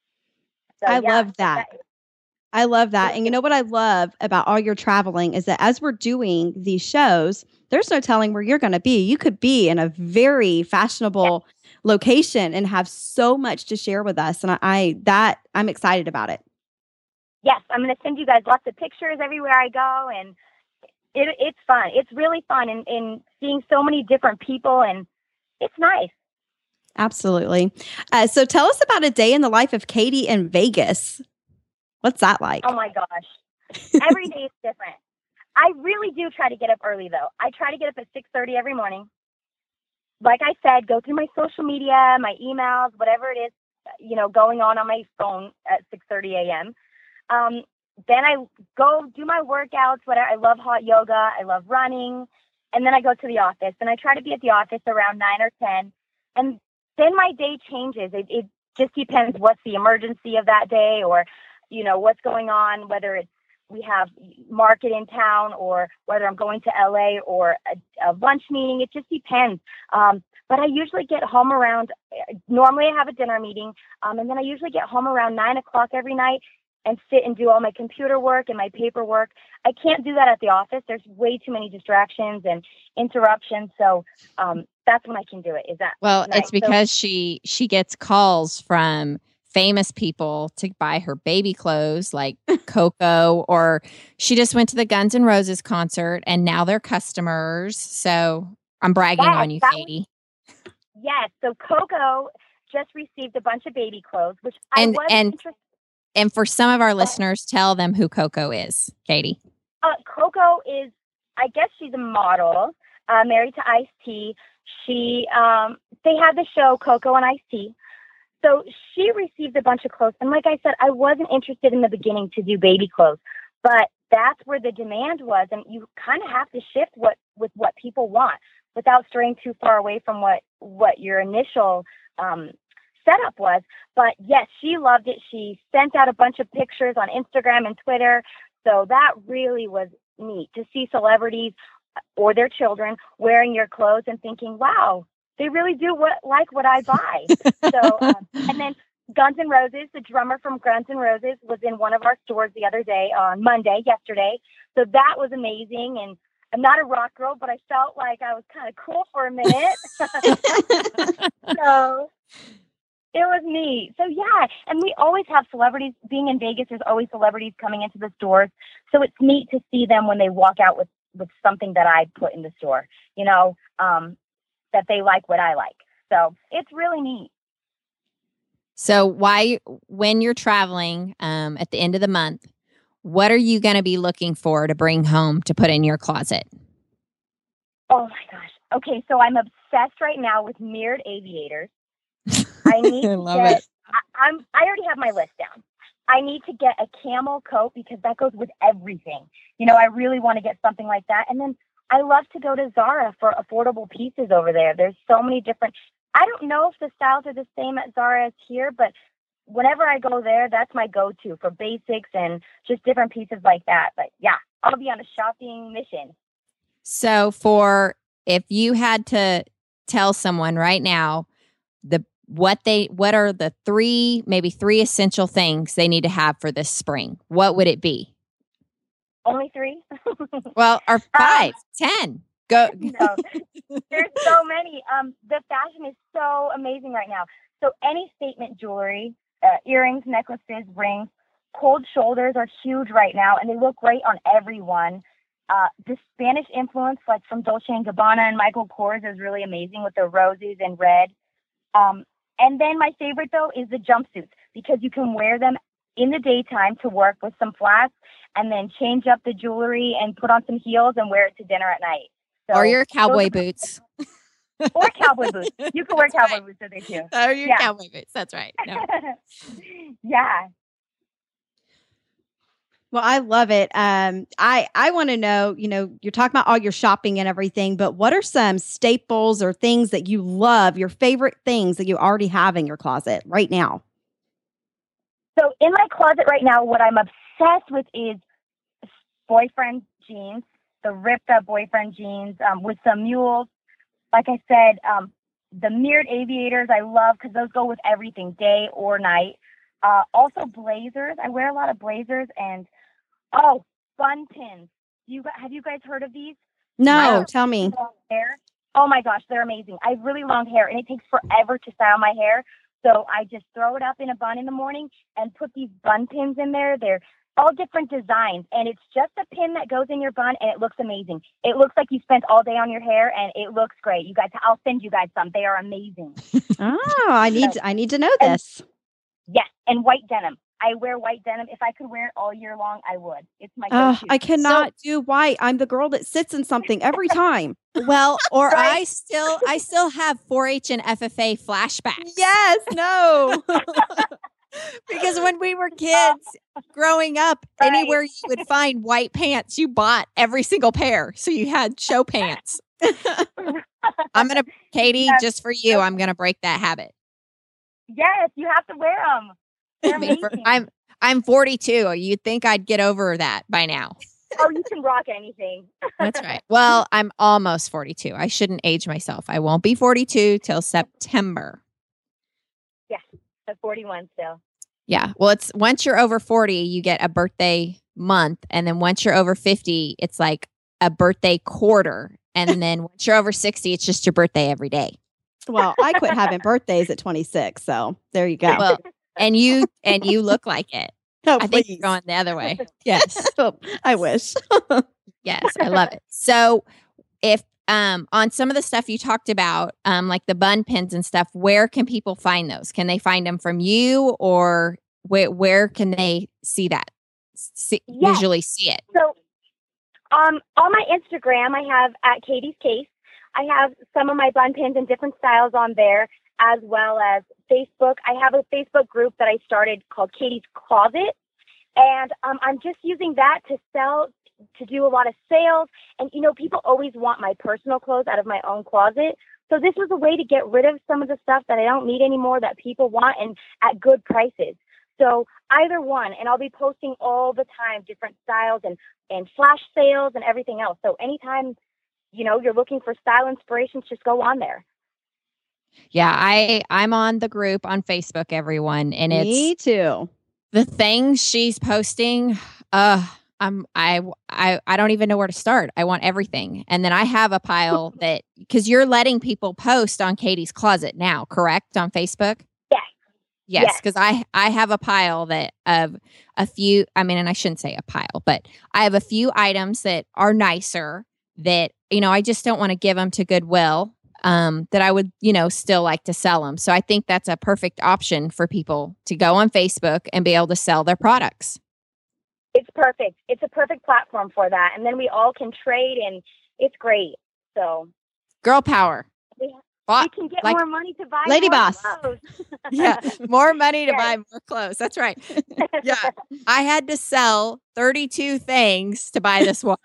So, I love that. I love that. And you know what I love about all your traveling is that as we're doing these shows, there's no telling where you're going to be. You could be in a very fashionable location and have so much to share with us. And I'm excited about it. Yes, I'm going to send you guys lots of pictures everywhere I go. And it's fun. It's really fun in seeing so many different people. And it's nice. Absolutely. So tell us about a day in the life of Katie in Vegas. What's that like? Oh, my gosh. Every day is different. I really do try to get up early, though. I try to get up at 6:30 every morning. Like I said, go through my social media, my emails, whatever it is, going on my phone at 6:30 a.m. Then I go do my workouts, whatever. I love hot yoga. I love running. And then I go to the office. And I try to be at the office around 9 or 10. And then my day changes. It just depends what's the emergency of that day or what's going on, whether it's we have market in town or whether I'm going to LA or a lunch meeting. It just depends. But I usually get home normally I have a dinner meeting, and then I usually get home around 9 o'clock every night and sit and do all my computer work and my paperwork. I can't do that at the office. There's way too many distractions and interruptions. So that's when I can do it. Is that well? Nice. It's because she gets calls from famous people to buy her baby clothes like Coco, or she just went to the Guns N' Roses concert and now they're customers. So I'm bragging on you, Katie. Yes. So Coco just received a bunch of baby clothes, which I was interested. And for some of our listeners, tell them who Coco is, Katie. Coco is, I guess she's a model, married to Ice-T. They had the show Coco and Ice-T. So she received a bunch of clothes. And like I said, I wasn't interested in the beginning to do baby clothes, but that's where the demand was. And you kind of have to shift with what people want without straying too far away from what your initial setup was. But yes, she loved it. She sent out a bunch of pictures on Instagram and Twitter. So that really was neat to see celebrities or their children wearing your clothes and thinking, wow, they really do like what I buy. So, and then Guns N' Roses, the drummer from Guns N' Roses, was in one of our stores the other day on yesterday. So that was amazing. And I'm not a rock girl, but I felt like I was kind of cool for a minute. So it was neat. So yeah, and we always have celebrities being in Vegas. There's always celebrities coming into the stores. So it's neat to see them when they walk out with something that I put in the store, that they like what I like. So it's really neat. So when you're traveling at the end of the month, what are you going to be looking for to bring home to put in your closet? Oh my gosh. Okay. So I'm obsessed right now with mirrored aviators. I need to get, I already have my list down. I need to get a camel coat because that goes with everything. I really want to get something like that. And then I love to go to Zara for affordable pieces over there. There's so many different, I don't know if the styles are the same at Zara as here, but whenever I go there, that's my go-to for basics and just different pieces like that. But yeah, I'll be on a shopping mission. So if you had to tell someone right now, what are the three essential things they need to have for this spring, what would it be? Only 3? Well, or 5, 10. Go. No, there's so many. The fashion is so amazing right now. So any statement jewelry, earrings, necklaces, rings, cold shoulders are huge right now, and they look great on everyone. The Spanish influence, like from Dolce & Gabbana and Michael Kors, is really amazing with the roses and red. And then my favorite, though, is the jumpsuits because you can wear them in the daytime to work with some flats and then change up the jewelry and put on some heels and wear it to dinner at night. So or your cowboy boots. Or cowboy boots. You can wear cowboy boots with it too. Or your cowboy boots. That's right. No. Yeah. Well, I love it. I want to know, you're talking about all your shopping and everything, but what are some staples or things that you love, your favorite things that you already have in your closet right now? So in my closet right now, what I'm obsessed with is boyfriend jeans, the ripped up boyfriend jeans with some mules. Like I said, The mirrored aviators I love because those go with everything, day or night. Also blazers. I wear a lot of blazers and bun pins. Have you guys heard of these? No, tell me. Hair. Oh my gosh, they're amazing. I have really long hair and it takes forever to style my hair. So I just throw it up in a bun in the morning and put these bun pins in there. They're all different designs and it's just a pin that goes in your bun and it looks amazing. It looks like you spent all day on your hair and it looks great. You guys, I'll send you guys some. They are amazing. Oh, I need to know this. Yes, and white denim. I wear white denim. If I could wear it all year long, I would. It's my go-to. I cannot do white. I'm the girl that sits in something every time. Well, or right? I still have 4-H and FFA flashbacks. Yes, no. Because when we were kids growing up, anywhere you would find white pants, you bought every single pair. So you had show pants. Katie, just for you, I'm going to break that habit. Yes, you have to wear them. I'm 42. You'd think I'd get over that by now. Oh, you can rock anything. That's right. Well, I'm almost 42. I shouldn't age myself. I won't be 42 till September. Yeah, I'm 41 still. Yeah. Well, it's once you're over 40, you get a birthday month. And then once you're over 50, it's like a birthday quarter. And then once you're over 60, it's just your birthday every day. Well, I quit having birthdays at 26. So there you go. Well, and you look like it. Oh, I think you're going the other way. Yes. I wish. Yes, I love it. So if on some of the stuff you talked about, like the bun pins and stuff, where can people find those? Can they find them from you or where can they see that? Visually see it? So on my Instagram, I have at Katie's Case. I have some of my bun pins in different styles on there, as well as Facebook. I have a Facebook group that I started called Katie's Closet. And I'm just using that to do a lot of sales. And, people always want my personal clothes out of my own closet. So this was a way to get rid of some of the stuff that I don't need anymore that people want and at good prices. So either one, and I'll be posting all the time, different styles and flash sales and everything else. So anytime, you're looking for style inspirations, just go on there. Yeah, I'm on the group on Facebook, everyone. And it's me too. The things she's posting, I don't even know where to start. I want everything. And then I have a pile that, because you're letting people post on Katie's Closet now, correct? On Facebook? Yes, because I have a pile that of a few, and I shouldn't say a pile, but I have a few items that are nicer that, I just don't want to give them to Goodwill, that I would, still like to sell them. So I think that's a perfect option for people to go on Facebook and be able to sell their products. It's perfect. It's a perfect platform for that. And then we all can trade and it's great. So girl power. We can get more money to buy Lady more Boss. clothes. Yeah, more money to buy more clothes. That's right. Yeah, I had to sell 32 things to buy this one.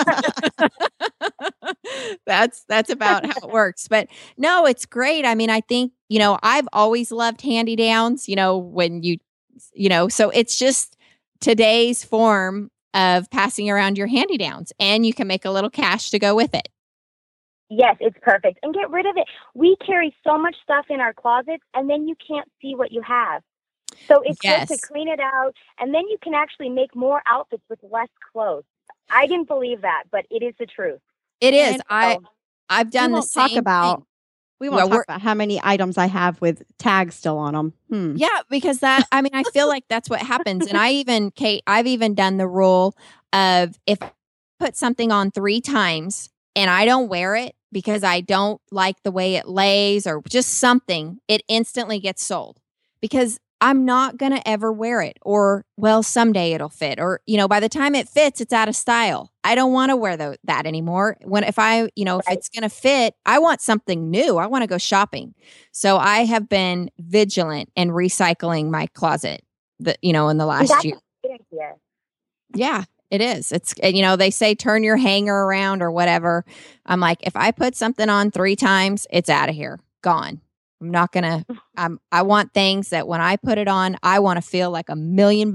That's about how it works. But no, it's great. I think, I've always loved hand-me-downs, when so it's just today's form of passing around your hand-me-downs, and you can make a little cash to go with it. Yes, it's perfect. And get rid of it. We carry so much stuff in our closets, and then you can't see what you have. So it's good to clean it out, and then you can actually make more outfits with less clothes. I didn't believe that, but it is the truth. It is. I've done the same thing. We won't talk about how many items I have with tags still on them. Yeah, because I feel like that's what happens. And Kate, I've even done the rule of if I put something on 3 times and I don't wear it because I don't like the way it lays or just something, it instantly gets sold because I'm not going to ever wear it, or, well, someday it'll fit, or, by the time it fits, it's out of style. I don't want to wear that anymore. If it's going to fit, I want something new. I want to go shopping. So I have been vigilant in recycling my closet in the last year. Yeah, it is. It's, they say turn your hanger around or whatever. I'm like, if I put something on 3 times, it's out of here, gone. I'm not going to, I want things that when I put it on, I want to feel like $1 million.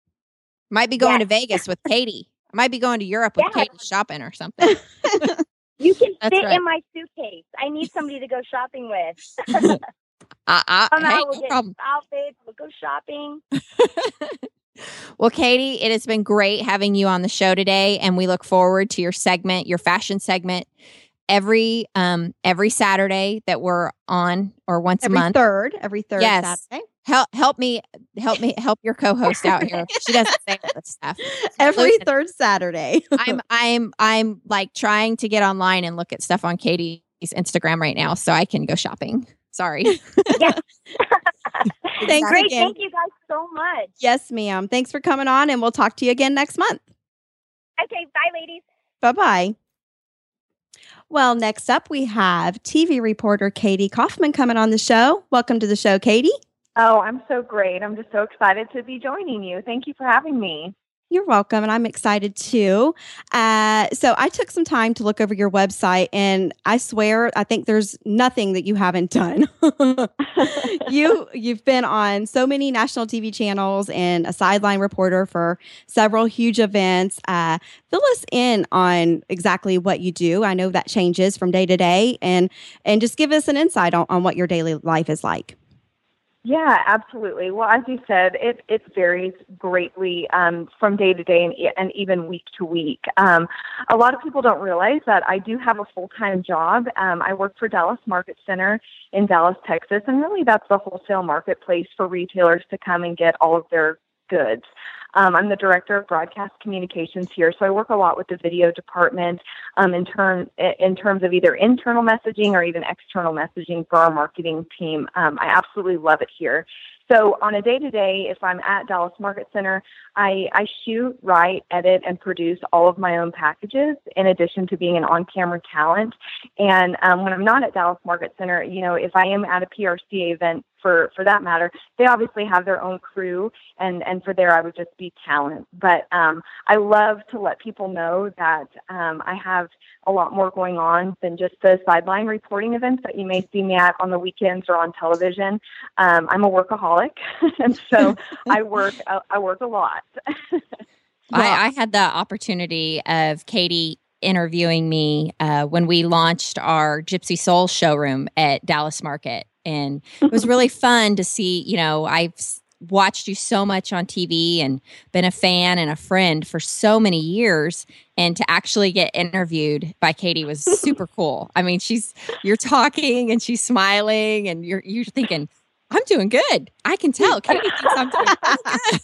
Might be going to Vegas with Katie. I might be going to Europe with Katie shopping or something. You can That's fit right. in my suitcase. I need somebody to go shopping with. Hey, We'll no get problem. outfits. We'll go shopping. Well, Katie, it has been great having you on the show today, and we look forward to your segment, your fashion segment, every Saturday that we're on, or once a month. Every third Yes. Saturday. Help your co-host out here. She doesn't say all this stuff. Every Listen, third Saturday. I'm like trying to get online and look at stuff on Katie's Instagram right now so I can go shopping. Sorry. Yes. Thanks Great. again. Thank you guys so much. Yes, ma'am. Thanks for coming on, and we'll talk to you again next month. Okay. Bye, ladies. Bye-bye. Well, next up, we have TV reporter Katie Kaufman coming on the show. Welcome to the show, Katie. Oh, I'm so great. I'm just so excited to be joining you. Thank you for having me. You're welcome, and I'm excited too. So I took some time to look over your website, and I swear, I think there's nothing that you haven't done. You've been on so many national TV channels and a sideline reporter for several huge events. Fill us in on exactly what you do. I know that changes from day to day, and just give us an insight on what your daily life is like. Yeah, absolutely. Well, as you said, it varies greatly from day to day and even week to week. A lot of people don't realize that I do have a full-time job. I work for Dallas Market Center in Dallas, Texas, and really that's the wholesale marketplace for retailers to come and get all of their goods. I'm the director of broadcast communications here, so I work a lot with the video department in terms of either internal messaging or even external messaging for our marketing team. I absolutely love it here. So on a day-to-day, if I'm at Dallas Market Center, I shoot, write, edit, and produce all of my own packages in addition to being an on-camera talent. And when I'm not at Dallas Market Center, if I am at a PRCA event, for that matter, they obviously have their own crew, and for there I would just be talent. But I love to let people know that I have a lot more going on than just the sideline reporting events that you may see me at on the weekends or on television. I'm a workaholic, and so I work a lot. I had the opportunity of Katie interviewing me when we launched our Gypsy Soul showroom at Dallas Market. And it was really fun to see, I've watched you so much on TV and been a fan and a friend for so many years. And to actually get interviewed by Katie was super cool. I mean, you're talking and she's smiling and you're thinking, I'm doing good. I can tell. Katie thinks I'm doing good.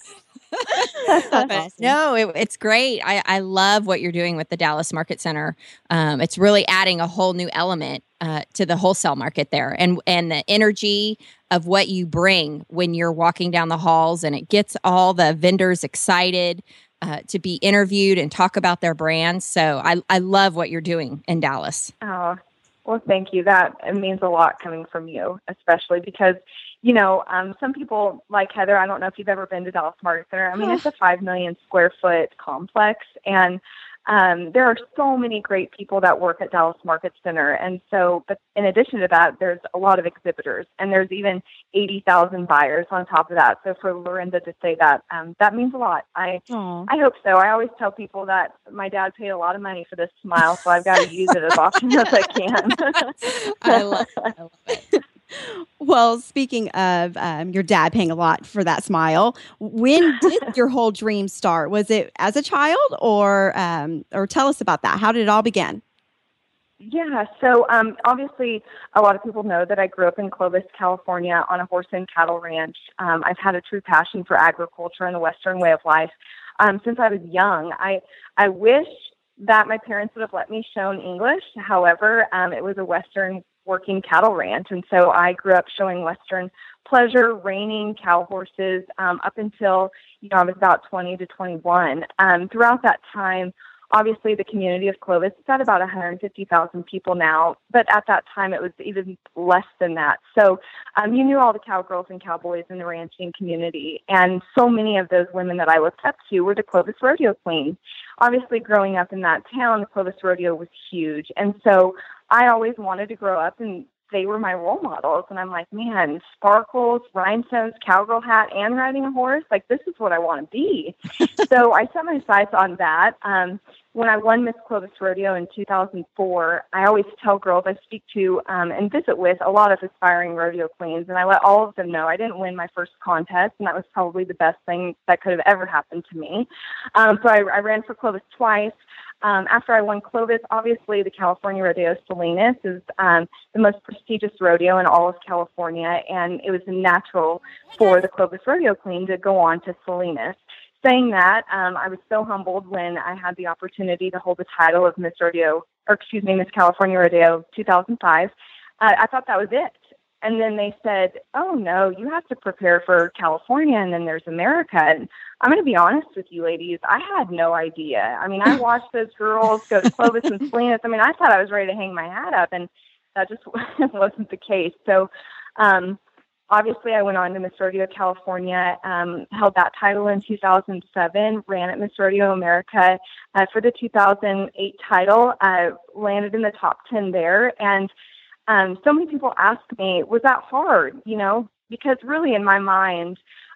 Awesome. No, it's great. I love what you're doing with the Dallas Market Center. It's really adding a whole new element to the wholesale market there, and the energy of what you bring when you're walking down the halls, and it gets all the vendors excited to be interviewed and talk about their brands. So I love what you're doing in Dallas. Oh, well, thank you. That it means a lot coming from you, especially because some people like Heather, I don't know if you've ever been to Dallas Market Center. I mean, it's a 5 million square foot complex, and there are so many great people that work at Dallas Market Center. And so, but in addition to that, there's a lot of exhibitors, and there's even 80,000 buyers on top of that. So for Lorinda to say that, that means a lot. I hope so. I always tell people that my dad paid a lot of money for this smile, so I've got to use it as often as I can. I love it. Well, speaking of your dad paying a lot for that smile, when did your whole dream start? Was it as a child, or tell us about that? How did it all begin? Yeah, so obviously a lot of people know that I grew up in Clovis, California on a horse and cattle ranch. I've had a true passion for agriculture and the Western way of life since I was young. I wish that my parents would have let me shown English. However, it was a Western working cattle ranch. And so I grew up showing Western pleasure, reining cow horses up until, I was about 20 to 21. Throughout that time, obviously the community of Clovis is at about 150,000 people now, but at that time it was even less than that. So you knew all the cowgirls and cowboys in the ranching community. And so many of those women that I looked up to were the Clovis rodeo queens. Obviously growing up in that town, the Clovis rodeo was huge. And so I always wanted to grow up, and they were my role models. And I'm like, man, sparkles, rhinestones, cowgirl hat, and riding a horse, like this is what I want to be. So I set my sights on that. when I won Miss Clovis Rodeo in 2004, I always tell girls I speak to and visit with a lot of aspiring rodeo queens, and I let all of them know I didn't win my first contest, and that was probably the best thing that could have ever happened to me. So I ran for Clovis twice. After I won Clovis, obviously the California Rodeo Salinas is the most prestigious rodeo in all of California, and it was natural for the Clovis Rodeo Queen to go on to Salinas. Saying that, I was so humbled when I had the opportunity to hold the title of Miss California Rodeo 2005. I thought that was it. And then they said, oh, no, you have to prepare for California, and then there's America. And I'm going to be honest with you, ladies, I had no idea. I mean, I watched those girls go to Clovis and Salinas. I mean, I thought I was ready to hang my hat up, and that just wasn't the case. So, obviously, I went on to Miss Rodeo California, held that title in 2007, ran at Miss Rodeo America for the 2008 title, landed in the top 10 there. And so many people ask me, was that hard? You know, because really in my mind,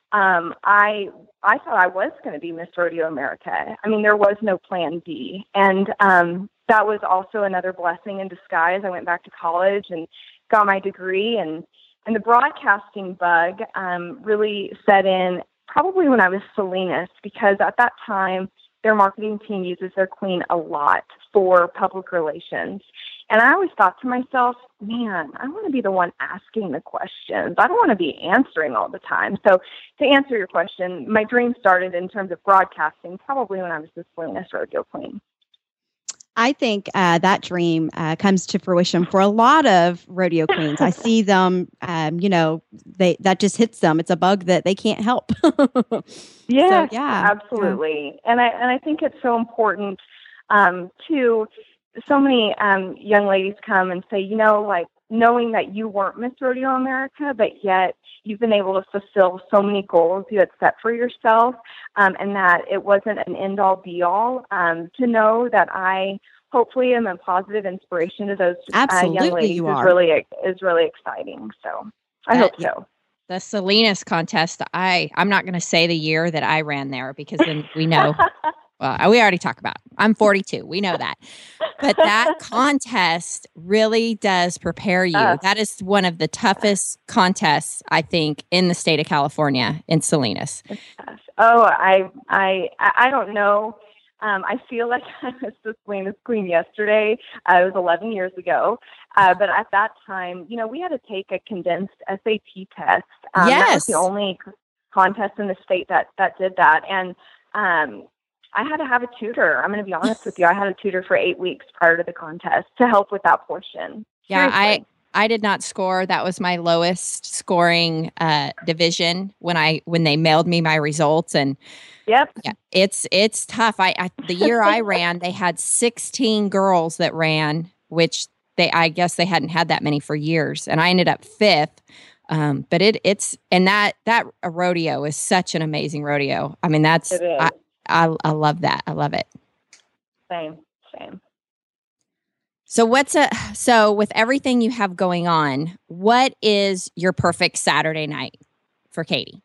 I thought I was going to be Miss Rodeo America. I mean, there was no plan B. And that was also another blessing in disguise. I went back to college and got my degree, and the broadcasting bug really set in probably when I was Salinas, because at that time, their marketing team uses their queen a lot for public relations. And I always thought to myself, man, I want to be the one asking the questions. I don't want to be answering all the time. So to answer your question, my dream started in terms of broadcasting probably when I was the Salinas Rodeo Queen. I think that dream comes to fruition for a lot of rodeo queens. I see them, that just hits them. It's a bug that they can't help. Yeah, absolutely. Yeah. And I think it's so important to so many young ladies come and say, knowing that you weren't Miss Rodeo America, but yet you've been able to fulfill so many goals you had set for yourself, and that it wasn't an end-all, be-all, to know that I hopefully am a positive inspiration to those young ladies is really exciting. So I hope so. The Salinas contest, I'm not going to say the year that I ran there, because then we know. Well, we already talked about it. I'm 42. We know that. But that contest really does prepare you. That is one of the toughest contests, I think, in the state of California, in Salinas. Oh, I don't know. I feel like I was the Salinas queen yesterday. It was 11 years ago. But at that time, we had to take a condensed SAT test. Yes. That was the only contest in the state that did that. And I had to have a tutor. I'm going to be honest with you. I had a tutor for 8 weeks prior to the contest to help with that portion. Yeah, Seriously. I did not score. That was my lowest scoring division when they mailed me my results. And yep, yeah, it's tough. The year I ran, they had 16 girls that ran, which I guess they hadn't had that many for years, and I ended up 5th. But that rodeo is such an amazing rodeo. I mean, I love that. I love it. Same. So with everything you have going on, what is your perfect Saturday night for Katie?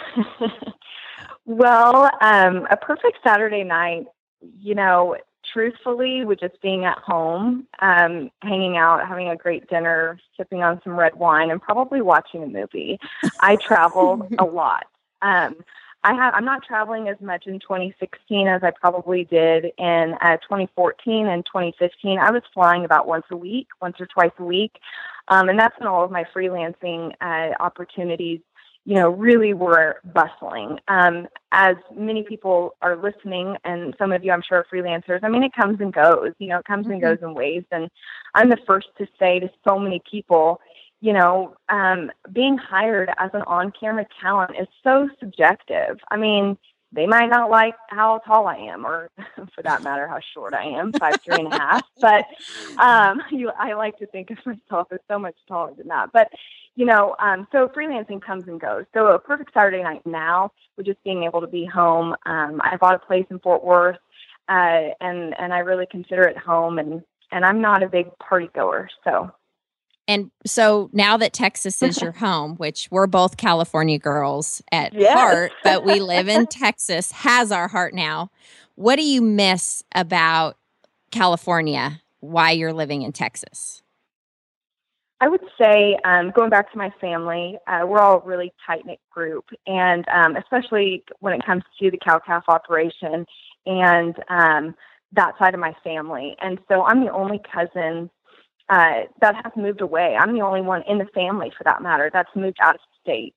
Well, a perfect Saturday night, truthfully, with just being at home, hanging out, having a great dinner, sipping on some red wine, and probably watching a movie. I travel a lot. I'm not traveling as much in 2016 as I probably did in 2014 and 2015. I was flying about once or twice a week. And that's when all of my freelancing opportunities, really were bustling. As many people are listening, and some of you I'm sure are freelancers, I mean, it comes and goes, it comes and goes in waves. And I'm the first to say to so many people, being hired as an on-camera talent is so subjective. I mean, they might not like how tall I am, or for that matter, how short I am, 5'3.5". But I like to think of myself as so much taller than that. But so freelancing comes and goes. So a perfect Saturday night now with just being able to be home. I bought a place in Fort Worth, and I really consider it home. And I'm not a big party goer, so. And so now that Texas is your home, which we're both California girls at heart, but we live in Texas, has our heart now. What do you miss about California while you're living in Texas? I would say, going back to my family, we're all a really tight-knit group, and especially when it comes to the cow-calf operation and that side of my family. And so I'm the only cousin that has moved away. I'm the only one in the family, for that matter, that's moved out of state.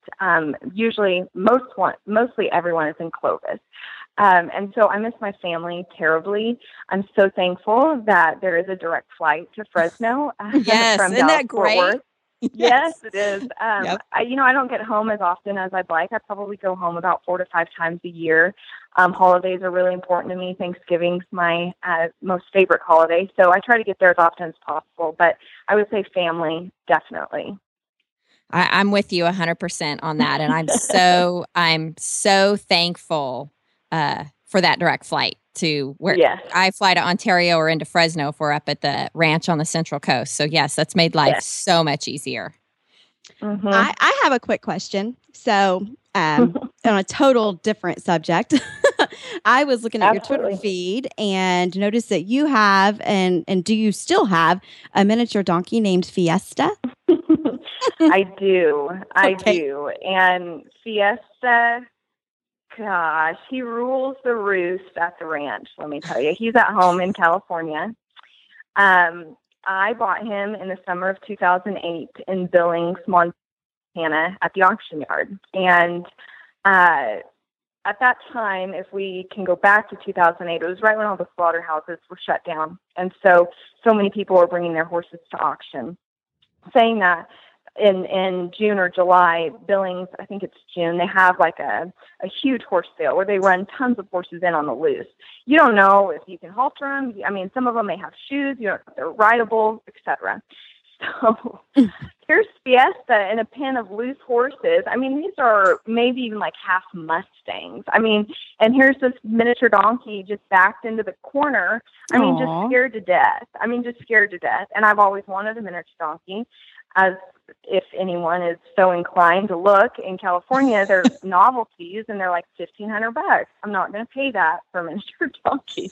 Mostly everyone is in Clovis. And so I miss my family terribly. I'm so thankful that there is a direct flight to Fresno. Yes, from isn't that Dallas-Fort great? Worth. Yes, it is. Yep. I don't get home as often as I'd like. I probably go home about 4 to 5 times a year. Holidays are really important to me. Thanksgiving's my most favorite holiday, so I try to get there as often as possible. But I would say family, definitely. I'm with you 100% on that, and I'm so thankful for that direct flight to where I fly to Ontario or into Fresno if we're up at the ranch on the Central Coast. So yes, that's made life so much easier. Mm-hmm. I have a quick question. So on a total different subject, I was looking at your Twitter feed and noticed that you have, and do you still have, a miniature donkey named Fiesta? I do. I do. And Fiesta, gosh, he rules the roost at the ranch, let me tell you. He's at home in California. I bought him in the summer of 2008 in Billings, Montana at the auction yard. And at that time, if we can go back to 2008, it was right when all the slaughterhouses were shut down. And so many people were bringing their horses to auction. Saying that, in June or July, Billings, I think it's June, they have like a huge horse sale where they run tons of horses in on the loose. You don't know if you can halter them. I mean, some of them may have shoes, you don't know if they're rideable, etc. So here's Fiesta in a pen of loose horses. I mean, these are maybe even like half Mustangs. I mean, and here's this miniature donkey just backed into the corner. I mean, just scared to death. And I've always wanted a miniature donkey. As if anyone is so inclined to look, in California, they're novelties and they're like $1,500. I'm not going to pay that for a miniature donkey.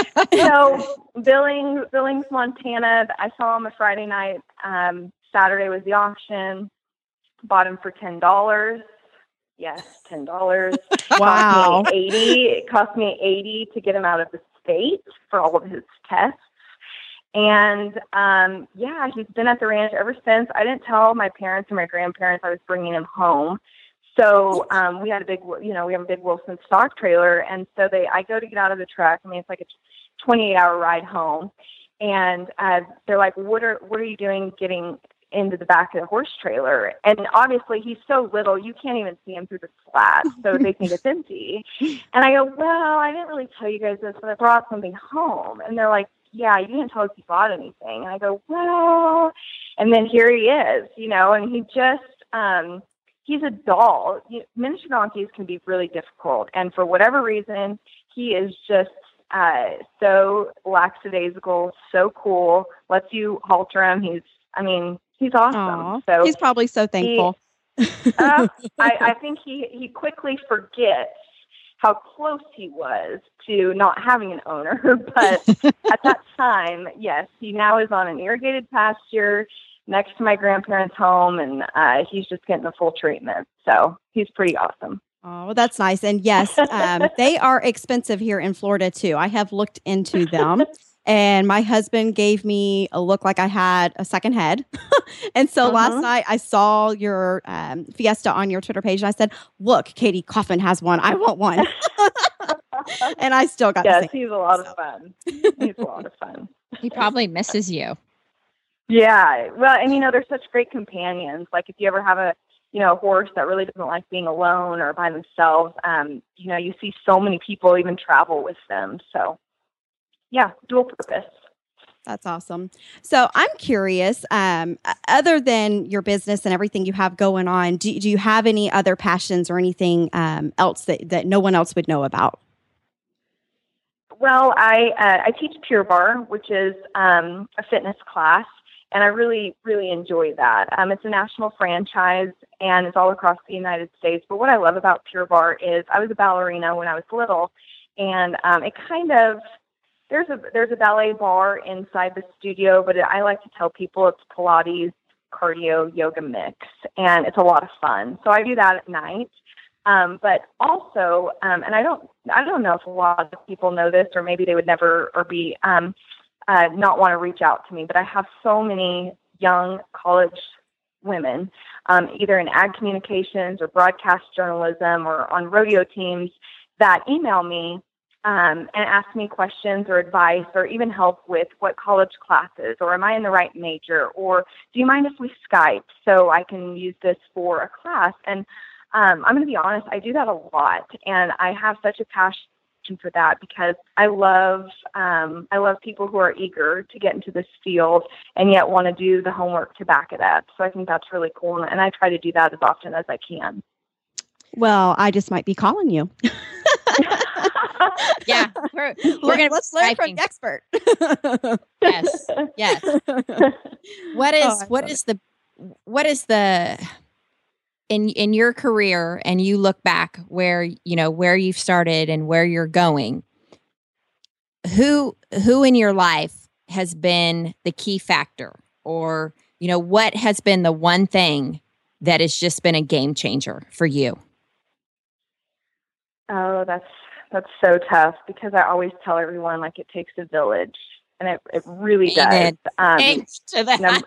So Billings, Montana, I saw him a Friday night. Saturday was the auction. Bought him for $10. Yes, $10. Wow. It cost me $80 to get him out of the state for all of his tests. And, he's been at the ranch ever since. I didn't tell my parents or my grandparents I was bringing him home. So, we have a big Wilson stock trailer. And so I go to get out of the truck. I mean, it's like a 28-hour ride home. And, they're like, what are you doing getting into the back of the horse trailer? And obviously he's so little, you can't even see him through the slats. So they think it's empty. And I go, well, I didn't really tell you guys this, but I brought something home. And they're like, yeah, you didn't tell us you bought anything. And I go, well, and then here he is, and he just, he's a doll. Miniature donkeys can be really difficult. And for whatever reason, he is just so lackadaisical, so cool, lets you halter him. He's awesome. Aww. So he's probably so thankful. I think he quickly forgets how close he was to not having an owner. But at that time, yes, he now is on an irrigated pasture next to my grandparents' home, and he's just getting the full treatment. So he's pretty awesome. Oh, well, that's nice. And yes, they are expensive here in Florida too. I have looked into them. And my husband gave me a look like I had a second head. And so last night I saw your Fiesta on your Twitter page. And I said, look, Katie Coffin has one. I want one. And I still got the same. He's a lot of fun. He's a lot of fun. He probably misses you. Yeah. Well, and they're such great companions. Like if you ever have a horse that really doesn't like being alone or by themselves, you see so many people even travel with them. So yeah, dual purpose. That's awesome. So I'm curious, other than your business and everything you have going on, do you have any other passions or anything else that no one else would know about? Well, I teach Pure Barre, which is a fitness class, and I really, really enjoy that. It's a national franchise, and it's all across the United States. But what I love about Pure Barre is I was a ballerina when I was little, And it kind of, there's a ballet bar inside the studio, but I like to tell people it's Pilates, cardio, yoga mix, and it's a lot of fun. So I do that at night. But also, and I don't know if a lot of people know this, or maybe they would never, or be not want to reach out to me, but I have so many young college women, either in ag communications or broadcast journalism or on rodeo teams, that email me and ask me questions or advice or even help with what college classes, or am I in the right major, or do you mind if we Skype so I can use this for a class? And I'm going to be honest, I do that a lot, and I have such a passion for that because I love people who are eager to get into this field and yet want to do the homework to back it up. So I think that's really cool, and I try to do that as often as I can. Well, I just might be calling you. Yeah, we're gonna let's learn from the expert. Yes. What is the in your career, and you look back where you've started and where you're going, who in your life has been the key factor, or what has been the one thing that has just been a game changer for you? Oh, that's so tough, because I always tell everyone, like, it takes a village, and it really does. Thanks to that.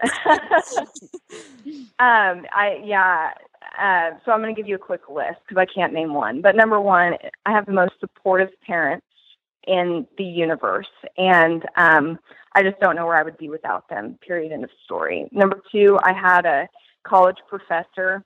So I'm going to give you a quick list because I can't name one. But number one, I have the most supportive parents in the universe, and I just don't know where I would be without them, period, end of story. Number two, I had a college professor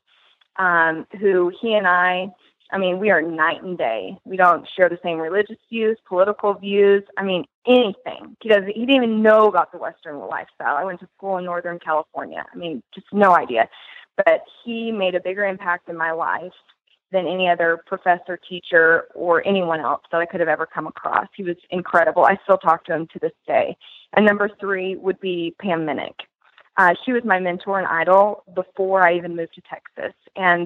who he and I mean, we are night and day. We don't share the same religious views, political views. I mean, anything. He didn't even know about the Western lifestyle. I went to school in Northern California. I mean, just no idea. But he made a bigger impact in my life than any other professor, teacher, or anyone else that I could have ever come across. He was incredible. I still talk to him to this day. And number three would be Pam Minnick. She was my mentor and idol before I even moved to Texas. And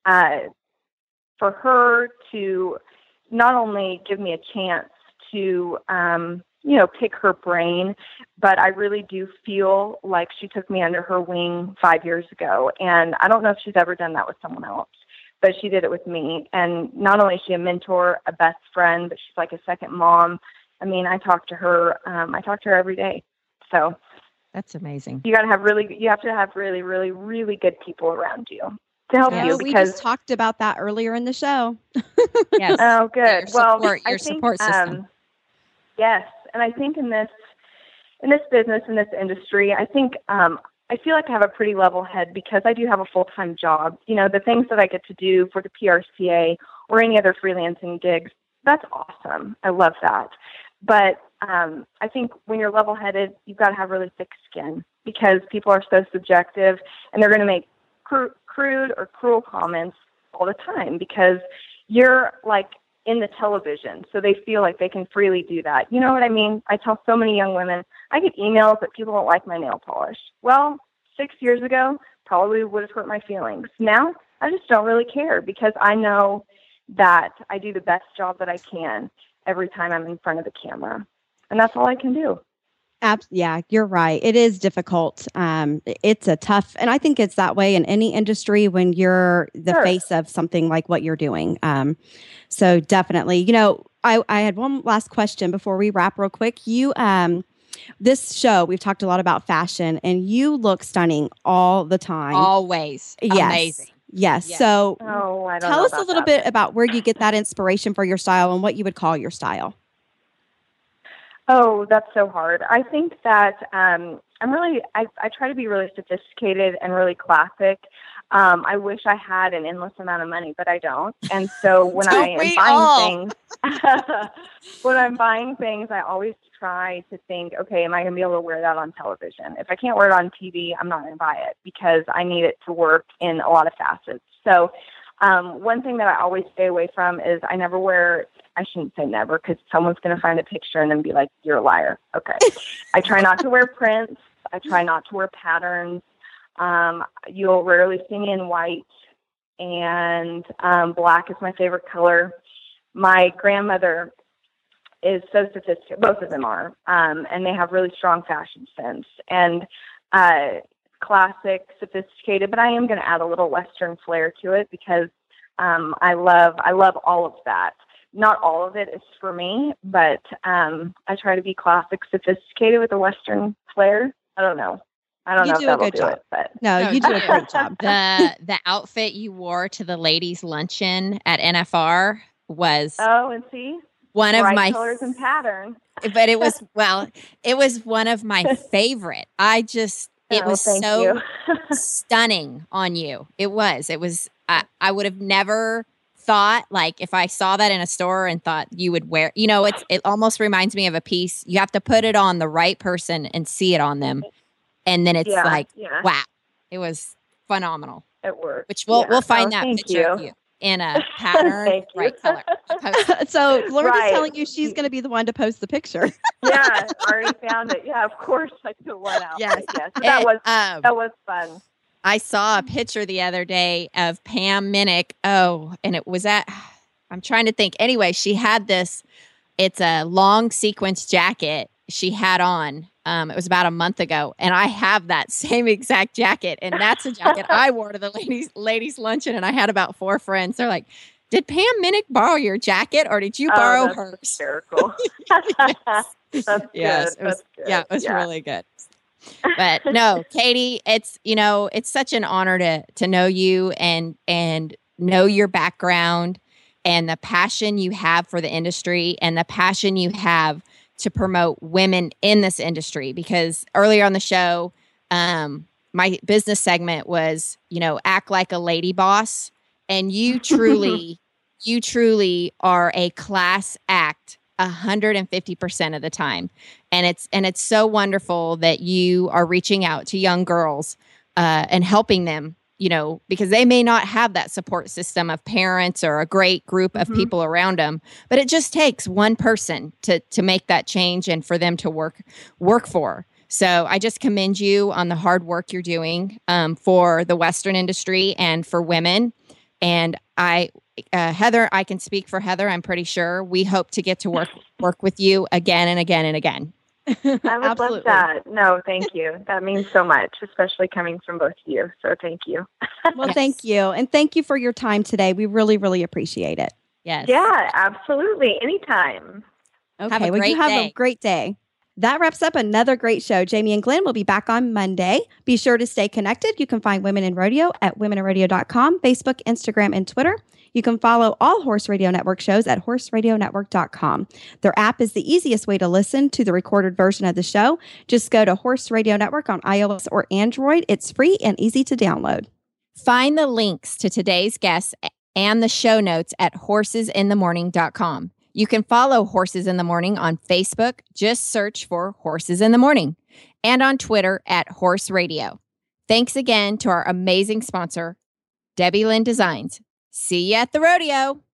for her to not only give me a chance to, pick her brain, but I really do feel like she took me under her wing 5 years ago. And I don't know if she's ever done that with someone else, but she did it with me. And not only is she a mentor, a best friend, but she's like a second mom. I mean, I talk to her every day. So that's amazing. You have to have really, really, really good people around you to help you. We just talked about that earlier in the show. Yes. Oh, good. Your support system. Yes. And I think in this business, in this industry, I think, I feel like I have a pretty level head because I do have a full-time job. The things that I get to do for the PRCA or any other freelancing gigs, that's awesome. I love that. But I think when you're level-headed, you've got to have really thick skin because people are so subjective and they're going to make crude or cruel comments all the time because you're like in the television, so they feel like they can freely do that. You know what I mean? I tell so many young women, I get emails that people don't like my nail polish. Well, 6 years ago, probably would have hurt my feelings. Now, I just don't really care because I know that I do the best job that I can every time I'm in front of the camera. And that's all I can do. Yeah, you're right. It is difficult. It's a tough, and I think it's that way in any industry when you're the face of something like what you're doing. So definitely, I had one last question before we wrap real quick. You, this show, we've talked a lot about fashion and you look stunning all the time. Always. Yes. Amazing. Yes. So tell us a little bit about where you get that inspiration for your style and what you would call your style. Oh, that's so hard. I think that I try to be really sophisticated and really classic. I wish I had an endless amount of money, but I don't. And so when I'm buying things, I always try to think, okay, am I going to be able to wear that on television? If I can't wear it on TV, I'm not going to buy it because I need it to work in a lot of facets. So one thing that I always stay away from is I never wear, I shouldn't say never because someone's going to find a picture and then be like, you're a liar. Okay. I try not to wear prints. I try not to wear patterns. You'll rarely see me in white, and black is my favorite color. My grandmother, is so sophisticated. Both of them are, and they have really strong fashion sense and classic, sophisticated. But I am going to add a little Western flair to it because I love all of that. Not all of it is for me, but I try to be classic, sophisticated with a Western flair. I don't know if that'll do it, but no, you do a great job. The outfit you wore to the ladies' luncheon at NFR was one of my colors and patterns. But it was one of my favorite. It was so stunning on you. It was. I would have never thought, like, if I saw that in a store and thought you would wear, it almost reminds me of a piece. You have to put it on the right person and see it on them. And then it's wow, it was phenomenal. It worked. Which we'll find that picture of you in a pattern, right color. So Lorinda's telling you she's going to be the one to post the picture. Yeah, already found it. Yeah, of course I took one out. Yes. That was fun. I saw a picture the other day of Pam Minnick. Oh, and it was I'm trying to think. Anyway, she had this. It's a long sequence jacket she had on. It was about a month ago, and I have that same exact jacket, and that's a jacket I wore to the ladies luncheon, and I had about 4 friends. They're like, "Did Pam Minnick borrow your jacket, or did you borrow hers?" Hysterical. Yes, it was. Yeah, it was really good. But no, Katie, it's such an honor to know you and know your background and the passion you have for the industry and the passion you have to promote women in this industry. Because earlier on the show, my business segment was, act like a lady boss. And you truly are a class act 150% of the time. And it's so wonderful that you are reaching out to young girls and helping them, because they may not have that support system of parents or a great group of people around them, but it just takes one person to make that change and for them to work for. So I just commend you on the hard work you're doing for the Western industry and for women. And Heather, I can speak for Heather. I'm pretty sure we hope to get to work with you again and again and again. I would love that. No, thank you. That means so much, especially coming from both of you. So thank you. Well, Thank you. And thank you for your time today. We really, really appreciate it. Yes. Yeah, absolutely. Anytime. Okay. Have a great day. That wraps up another great show. Jamie and Glenn will be back on Monday. Be sure to stay connected. You can find Women in Rodeo at womeninrodeo.com, Facebook, Instagram, and Twitter. You can follow all Horse Radio Network shows at horseradionetwork.com. Their app is the easiest way to listen to the recorded version of the show. Just go to Horse Radio Network on iOS or Android. It's free and easy to download. Find the links to today's guests and the show notes at horsesinthemorning.com. You can follow Horses in the Morning on Facebook. Just search for Horses in the Morning, and on Twitter at Horse Radio. Thanks again to our amazing sponsor, Debbie Lynn Designs. See you at the rodeo.